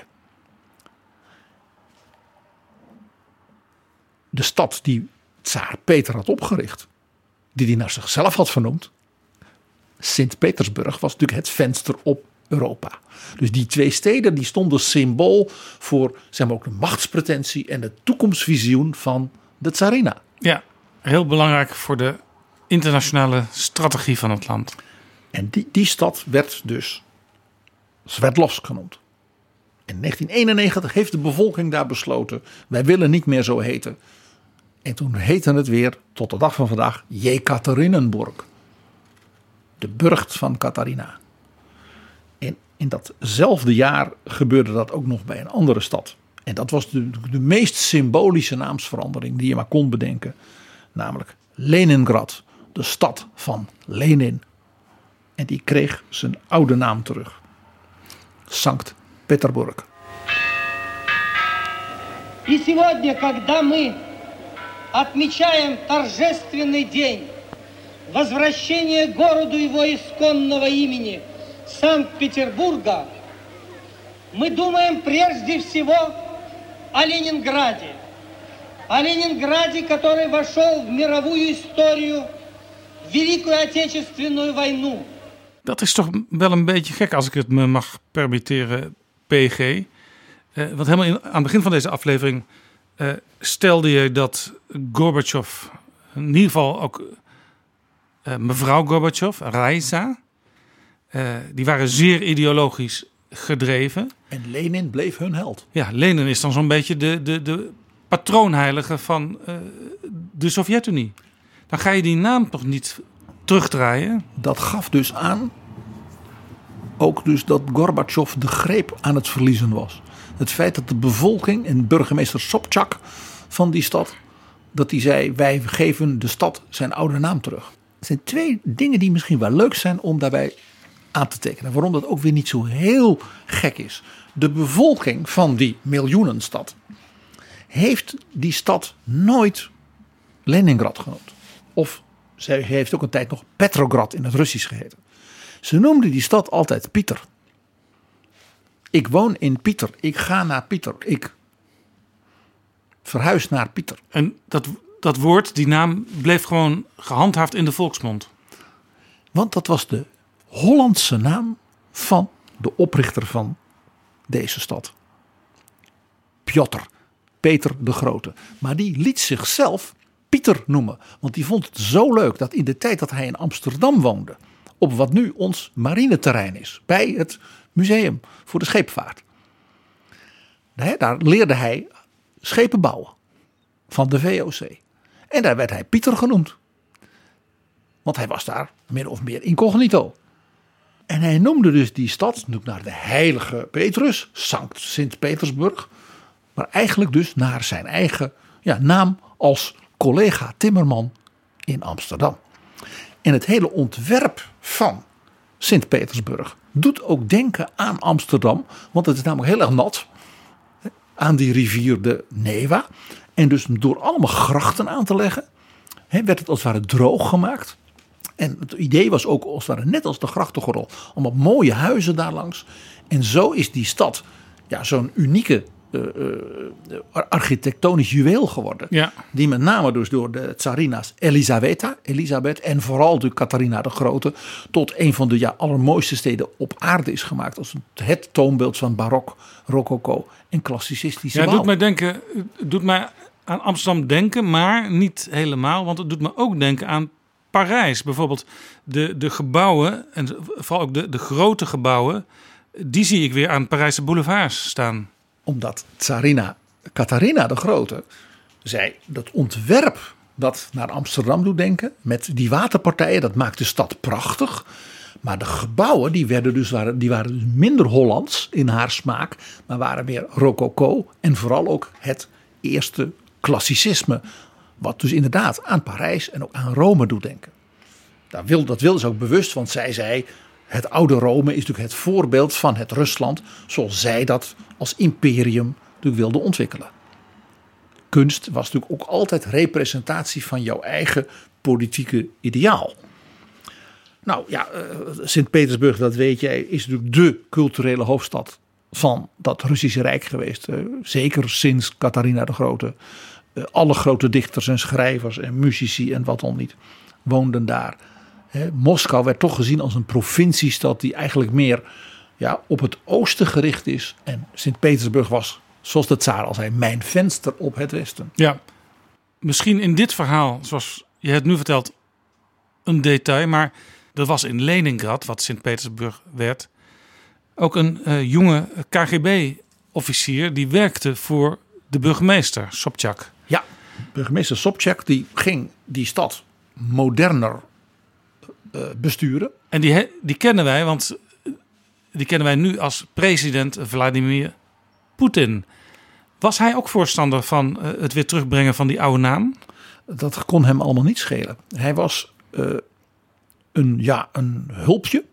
De stad die tsaar Peter had opgericht, die hij naar zichzelf had vernoemd, Sint-Petersburg, was natuurlijk het venster op Europa. Dus die twee steden die stonden symbool voor, zeg maar, ook de machtspretentie en de toekomstvisioen van de tsarina. Ja, heel belangrijk voor de internationale strategie van het land. En die, die stad werd dus Sverdlovsk genoemd. In negentien eenennegentig heeft de bevolking daar besloten, wij willen niet meer zo heten. En toen heette het weer, tot de dag van vandaag, Jekaterinenburg. De burcht van Catharina. En in datzelfde jaar gebeurde dat ook nog bij een andere stad. En dat was de, de meest symbolische naamsverandering die je maar kon bedenken. Namelijk Leningrad, de stad van Lenin. En die kreeg zijn oude naam terug. Sankt Petersburg. И сегодня, когда мы отмечаем торжественный день возвращения городу его исконного имени Санкт-Петербурга, мы думаем прежде всего о Ленинграде. О Ленинграде, который вошел в мировую историю, в Великую Отечественную войну. Dat is toch wel een beetje gek als ik het me mag permitteren, P G. Uh, want helemaal in, aan het begin van deze aflevering uh, stelde je dat Gorbachev, in ieder geval ook uh, mevrouw Gorbachev, Raisa, uh, die waren zeer ideologisch gedreven. En Lenin bleef hun held. Ja, Lenin is dan zo'n beetje de, de, de patroonheilige van uh, de Sovjet-Unie. Dan ga je die naam toch niet terugdraaien? Dat gaf dus aan ook dus dat Gorbachev de greep aan het verliezen was. Het feit dat de bevolking en burgemeester Sobchak van die stad, dat die zei, wij geven de stad zijn oude naam terug. Er zijn twee dingen die misschien wel leuk zijn om daarbij aan te tekenen. Waarom dat ook weer niet zo heel gek is. De bevolking van die miljoenenstad heeft die stad nooit Leningrad genoemd. Of zij heeft ook een tijd nog Petrograd in het Russisch geheten. Ze noemde die stad altijd Pieter. Ik woon in Pieter. Ik ga naar Pieter. Ik verhuis naar Pieter. En dat, dat woord, die naam, bleef gewoon gehandhaafd in de volksmond. Want dat was de Hollandse naam van de oprichter van deze stad. Piotr, Peter de Grote. Maar die liet zichzelf Pieter noemen. Want die vond het zo leuk dat in de tijd dat hij in Amsterdam woonde, op wat nu ons marineterrein is, bij het museum voor de scheepvaart. Daar leerde hij schepen bouwen van de V O C. En daar werd hij Pieter genoemd. Want hij was daar min of meer incognito. En hij noemde dus die stad naar de heilige Petrus, Sankt Sint-Petersburg. Maar eigenlijk dus naar zijn eigen ja, naam als collega timmerman in Amsterdam. En het hele ontwerp van Sint-Petersburg doet ook denken aan Amsterdam. Want het is namelijk heel erg nat. Aan die rivier de Neva. En dus door allemaal grachten aan te leggen, he, werd het als het ware droog gemaakt. En het idee was ook als het ware net als de grachtengordel. Allemaal mooie huizen daar langs. En zo is die stad ja, zo'n unieke uh, uh, architectonisch juweel geworden. Ja. Die met name dus door de tsarina's Elisaveta, Elisabeth en vooral de Catharina de Grote tot een van de ja, allermooiste steden op aarde is gemaakt. Als het toonbeeld van barok, rococo en klassicistische ja, bouw. Het doet mij denken, het doet mij aan Amsterdam denken, maar niet helemaal. Want het doet me ook denken aan Parijs. Bijvoorbeeld de, de gebouwen, en vooral ook de, de grote gebouwen, die zie ik weer aan Parijse boulevards staan. Omdat tsarina Catharina de Grote zei dat ontwerp dat naar Amsterdam doet denken, met die waterpartijen, dat maakt de stad prachtig. Maar de gebouwen die werden dus, waren, die waren dus minder Hollands in haar smaak, maar waren meer rococo en vooral ook het eerste klassicisme. Wat dus inderdaad aan Parijs en ook aan Rome doet denken. Dat wil, dat wil ze ook bewust, want zij zei, het oude Rome is natuurlijk het voorbeeld van het Rusland zoals zij dat als imperium natuurlijk wilde ontwikkelen. Kunst was natuurlijk ook altijd representatie van jouw eigen politieke ideaal. Nou ja, uh, Sint-Petersburg, dat weet jij, is natuurlijk de culturele hoofdstad van dat Russische Rijk geweest. Uh, zeker sinds Catharina de Grote. Uh, alle grote dichters en schrijvers en muzici en wat dan niet woonden daar. He, Moskou werd toch gezien als een provinciestad die eigenlijk meer ja, op het oosten gericht is. En Sint-Petersburg was, zoals de tsaar al zei, mijn venster op het westen. Ja, misschien in dit verhaal, zoals je het nu vertelt, een detail. Maar er was in Leningrad, wat Sint-Petersburg werd, ook een uh, jonge K G B-officier die werkte voor de burgemeester, Sobchak. Ja, burgemeester Sobchak die ging die stad moderner uh, besturen. En die, die kennen wij, want die kennen wij nu als president Vladimir Poetin. Was hij ook voorstander van uh, het weer terugbrengen van die oude naam? Dat kon hem allemaal niet schelen. Hij was uh, een, ja, een hulpje,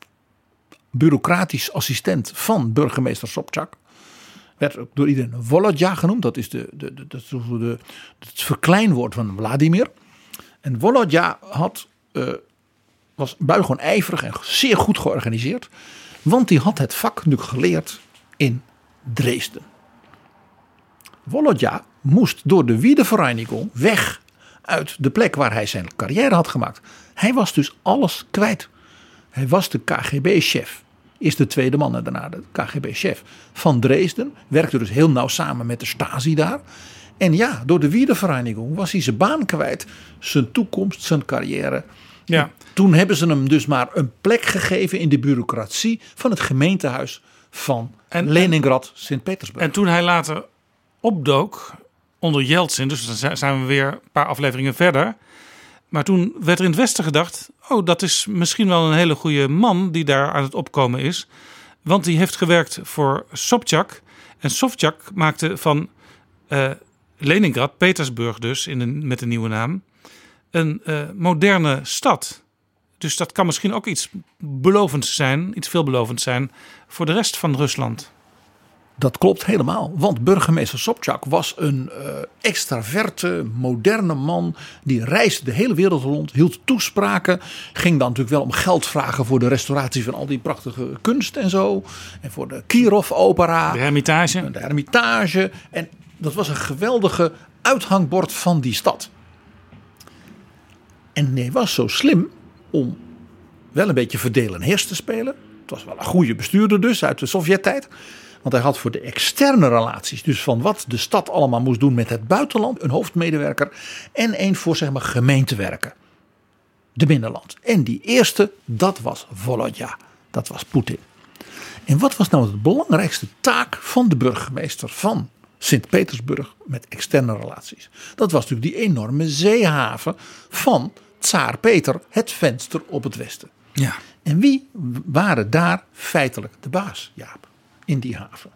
bureaucratisch assistent van burgemeester Sobchak. Werd ook door iedereen Volodya genoemd. Dat is de, de, de, de, de, het verkleinwoord van Vladimir. En Volodya had, uh, was buitengewoon ijverig en zeer goed georganiseerd. Want die had het vak natuurlijk geleerd in Dresden. Volodya moest door de Wiedervereinigung weg uit de plek waar hij zijn carrière had gemaakt. Hij was dus alles kwijt. Hij was de K G B-chef. Is de tweede man en daarna de K G B-chef van Dresden. Werkte dus heel nauw samen met de Stasi daar. En ja, door de Wiedervereinigung was hij zijn baan kwijt. Zijn toekomst, zijn carrière. Ja. Toen hebben ze hem dus maar een plek gegeven in de bureaucratie van het gemeentehuis van en, Leningrad, Sint-Petersburg. En toen hij later opdook onder Yeltsin, dus dan zijn we weer een paar afleveringen verder. Maar toen werd er in het Westen gedacht, oh, dat is misschien wel een hele goede man die daar aan het opkomen is. Want die heeft gewerkt voor Sobchak. En Sobchak maakte van uh, Leningrad, Petersburg dus, in de, met de nieuwe naam, een uh, moderne stad. Dus dat kan misschien ook iets belovends zijn, iets veelbelovends zijn voor de rest van Rusland. Dat klopt helemaal, want burgemeester Sobchak was een uh, extraverte, moderne man. Die reisde de hele wereld rond, hield toespraken. Ging dan natuurlijk wel om geld vragen voor de restauratie van al die prachtige kunst en zo. En voor de Kirov-opera. De Hermitage. De Hermitage. En dat was een geweldige uithangbord van die stad. En hij was zo slim om wel een beetje verdelen en heers te spelen. Het was wel een goede bestuurder dus uit de Sovjet-tijd. Want hij had voor de externe relaties, dus van wat de stad allemaal moest doen met het buitenland, een hoofdmedewerker en een voor zeg maar gemeentewerken. De binnenland. En die eerste, dat was Volodya. Dat was Poetin. En wat was nou de belangrijkste taak van de burgemeester van Sint-Petersburg met externe relaties? Dat was natuurlijk die enorme zeehaven van tsaar Peter het venster op het westen. Ja. En wie waren daar feitelijk de baas, Jaap, in die haven?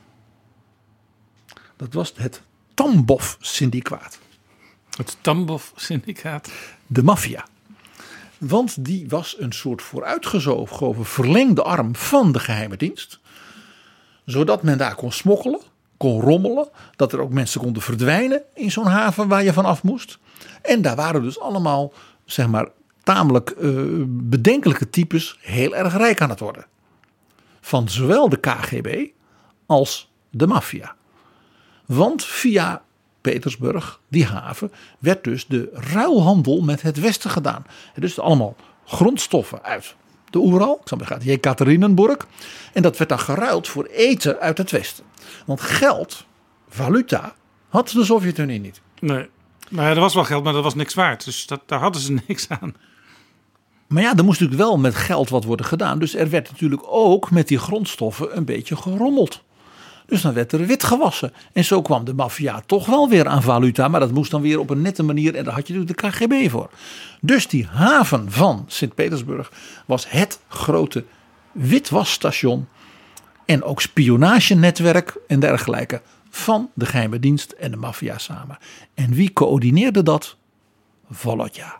Dat was het Tambov-syndicaat. Het Tambov-syndicaat. De maffia. Want die was een soort vooruitgeschoven verlengde arm van de geheime dienst. Zodat men daar kon smokkelen, kon rommelen. Dat er ook mensen konden verdwijnen in zo'n haven waar je vanaf moest. En daar waren dus allemaal, zeg maar, tamelijk uh, bedenkelijke types heel erg rijk aan het worden. Van zowel de K G B als de maffia. Want via Petersburg, die haven, werd dus de ruilhandel met het Westen gedaan. Dus allemaal grondstoffen uit de Oeral, ik zal maar zeggen, Jekaterinenburg. En dat werd dan geruild voor eten uit het Westen. Want geld, valuta, had de Sovjet-Unie niet. Nee, maar er was wel geld, maar dat was niks waard. Dus dat, daar hadden ze niks aan. Maar ja, er moest natuurlijk wel met geld wat worden gedaan. Dus er werd natuurlijk ook met die grondstoffen een beetje gerommeld. Dus dan werd er wit gewassen. En zo kwam de maffia toch wel weer aan valuta. Maar dat moest dan weer op een nette manier. En daar had je natuurlijk de K G B voor. Dus die haven van Sint-Petersburg was het grote witwasstation. En ook spionagenetwerk en dergelijke. Van de geheime dienst en de maffia samen. En wie coördineerde dat? Volodja.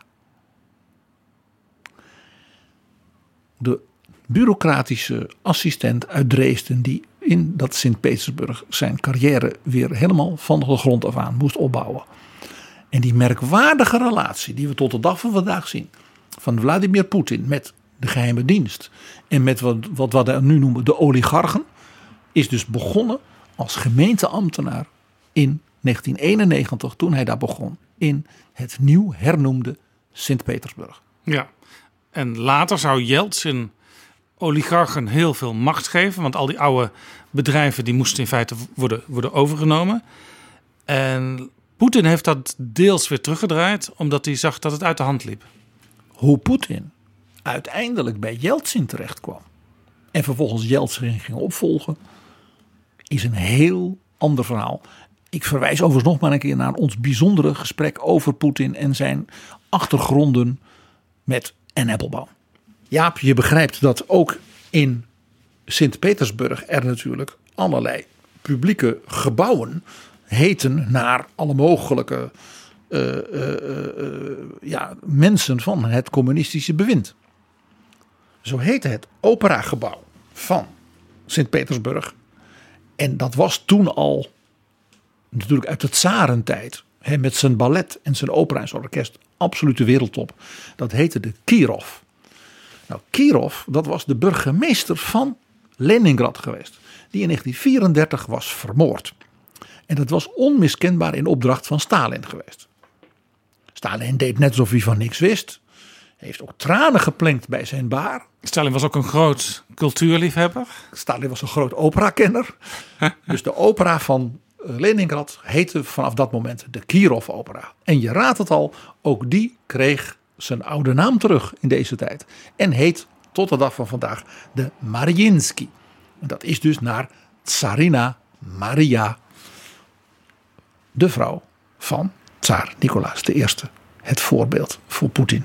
De bureaucratische assistent uit Dresden die in dat Sint-Petersburg zijn carrière weer helemaal van de grond af aan moest opbouwen. En die merkwaardige relatie die we tot de dag van vandaag zien van Vladimir Poetin met de geheime dienst en met wat, wat we nu noemen de oligarchen, is dus begonnen als gemeenteambtenaar in negentien eenennegentig toen hij daar begon in het nieuw hernoemde Sint-Petersburg. Ja, en later zou Jeltsin oligarchen heel veel macht geven. Want al die oude bedrijven die moesten in feite worden, worden overgenomen. En Poetin heeft dat deels weer teruggedraaid. Omdat hij zag dat het uit de hand liep. Hoe Poetin uiteindelijk bij Jeltsin terecht kwam. En vervolgens Jeltsin ging opvolgen. Is een heel ander verhaal. Ik verwijs overigens nog maar een keer naar ons bijzondere gesprek over Poetin. En zijn achtergronden met Anne Applebaum. Jaap, je begrijpt dat ook in Sint-Petersburg er natuurlijk allerlei publieke gebouwen heten naar alle mogelijke uh, uh, uh, ja, mensen van het communistische bewind. Zo heette het operagebouw van Sint-Petersburg. En dat was toen al natuurlijk uit de tsarentijd. He, met zijn ballet en zijn opera en zijn orkest absolute wereldtop. Dat heette de Kirov. Nou, Kirov, dat was de burgemeester van Leningrad geweest. Die in negentien vierendertig was vermoord. En dat was onmiskenbaar in opdracht van Stalin geweest. Stalin deed net alsof hij van niks wist. Hij heeft ook tranen geplenkt bij zijn baar. Stalin was ook een groot cultuurliefhebber. Stalin was een groot operakenner. Dus de opera van Leningrad heette vanaf dat moment de Kirov-opera. En je raadt het al, ook die kreeg zijn oude naam terug in deze tijd. En heet tot de dag van vandaag de Mariinsky. En dat is dus naar Tsarina Maria, de vrouw van tsaar Nicolaas de Eerste. Het voorbeeld voor Poetin.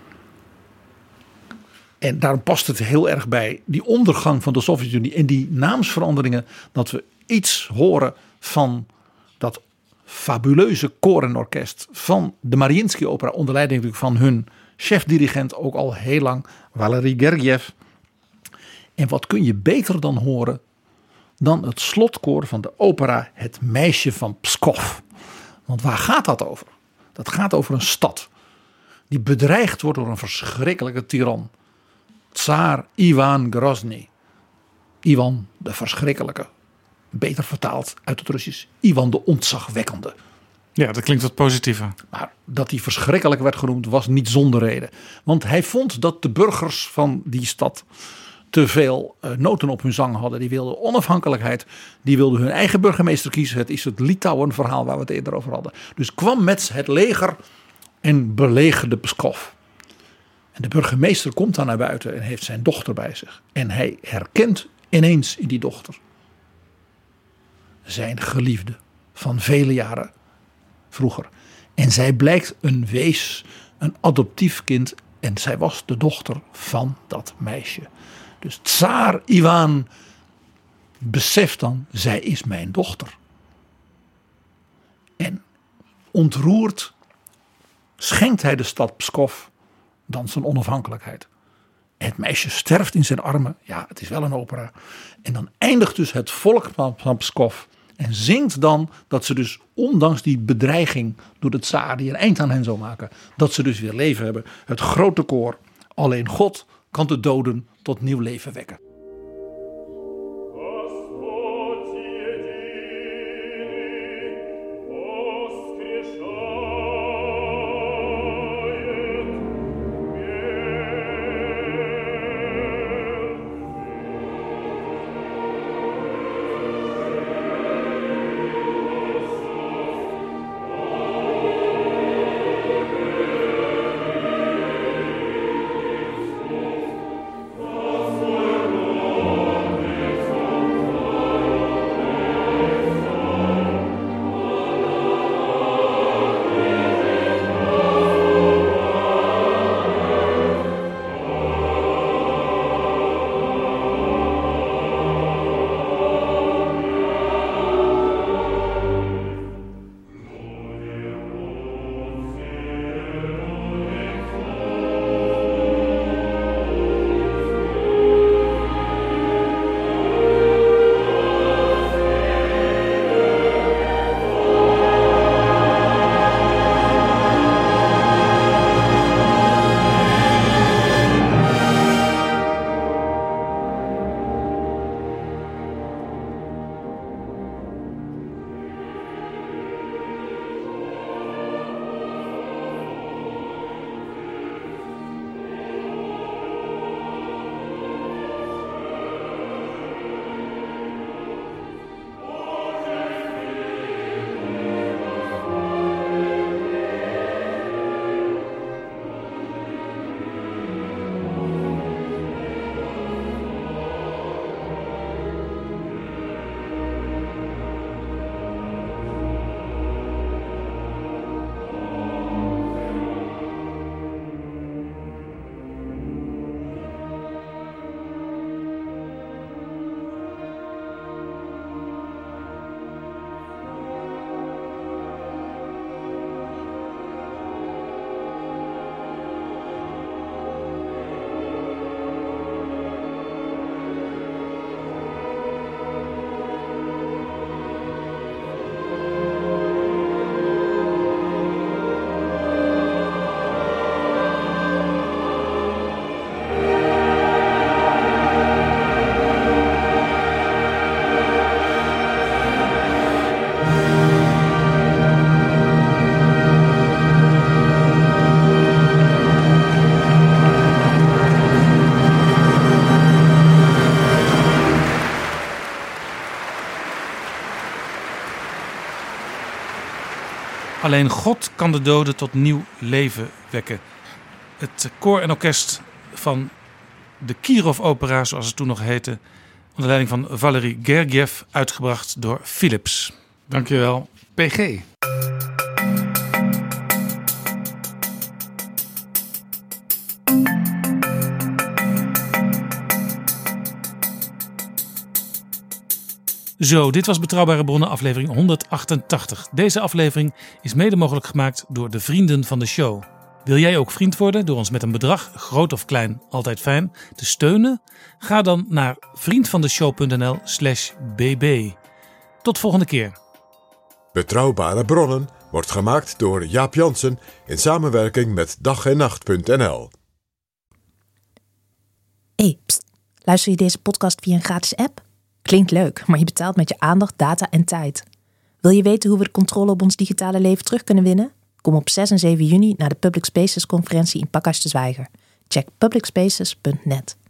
En daarom past het heel erg bij die ondergang van de Sovjet-Unie en die naamsveranderingen, dat we iets horen van dat fabuleuze koor en orkest van de Mariinsky opera, onder leiding natuurlijk van hun chefdirigent ook al heel lang, Valery Gergiev. En wat kun je beter dan horen dan het slotkoor van de opera Het Meisje van Pskov. Want waar gaat dat over? Dat gaat over een stad die bedreigd wordt door een verschrikkelijke tiran. Tsaar Ivan Grozny. Ivan de verschrikkelijke. Beter vertaald uit het Russisch. Ivan de ontzagwekkende. Ja, dat klinkt wat positiever. Maar dat hij verschrikkelijk werd genoemd was niet zonder reden. Want hij vond dat de burgers van die stad te veel uh, noten op hun zang hadden. Die wilden onafhankelijkheid. Die wilden hun eigen burgemeester kiezen. Het is het Litouwen verhaal waar we het eerder over hadden. Dus kwam met het leger en belegerde Pskov. En de burgemeester komt dan naar buiten en heeft zijn dochter bij zich. En hij herkent ineens in die dochter zijn geliefde van vele jaren vroeger. En zij blijkt een wees, een adoptief kind. En zij was de dochter van dat meisje. Dus tsaar Iwan beseft dan, zij is mijn dochter. En ontroerd schenkt hij de stad Pskov dan zijn onafhankelijkheid. En het meisje sterft in zijn armen. Ja, het is wel een opera. En dan eindigt dus het volk van Pskov en zingt dan dat ze dus ondanks die bedreiging door de tsaar die een eind aan hen zou maken, dat ze dus weer leven hebben. Het grote koor. Alleen God kan de doden tot nieuw leven wekken. Alleen God kan de doden tot nieuw leven wekken. Het koor en orkest van de Kirov Opera, zoals het toen nog heette, onder leiding van Valery Gergiev, uitgebracht door Philips. Dankjewel, P G. Zo, dit was Betrouwbare Bronnen aflevering honderdachtentachtig. Deze aflevering is mede mogelijk gemaakt door de vrienden van de show. Wil jij ook vriend worden door ons met een bedrag, groot of klein, altijd fijn, te steunen? Ga dan naar vriendvandeshow.nl slash bb. Tot volgende keer. Betrouwbare Bronnen wordt gemaakt door Jaap Jansen in samenwerking met dag en nacht punt n l. Hey, pst, luister je deze podcast via een gratis app? Klinkt leuk, maar je betaalt met je aandacht, data en tijd. Wil je weten hoe we de controle op ons digitale leven terug kunnen winnen? Kom op zes en zeven juni naar de Public Spaces conferentie in Pakhuis de Zwijger. Check public spaces punt net.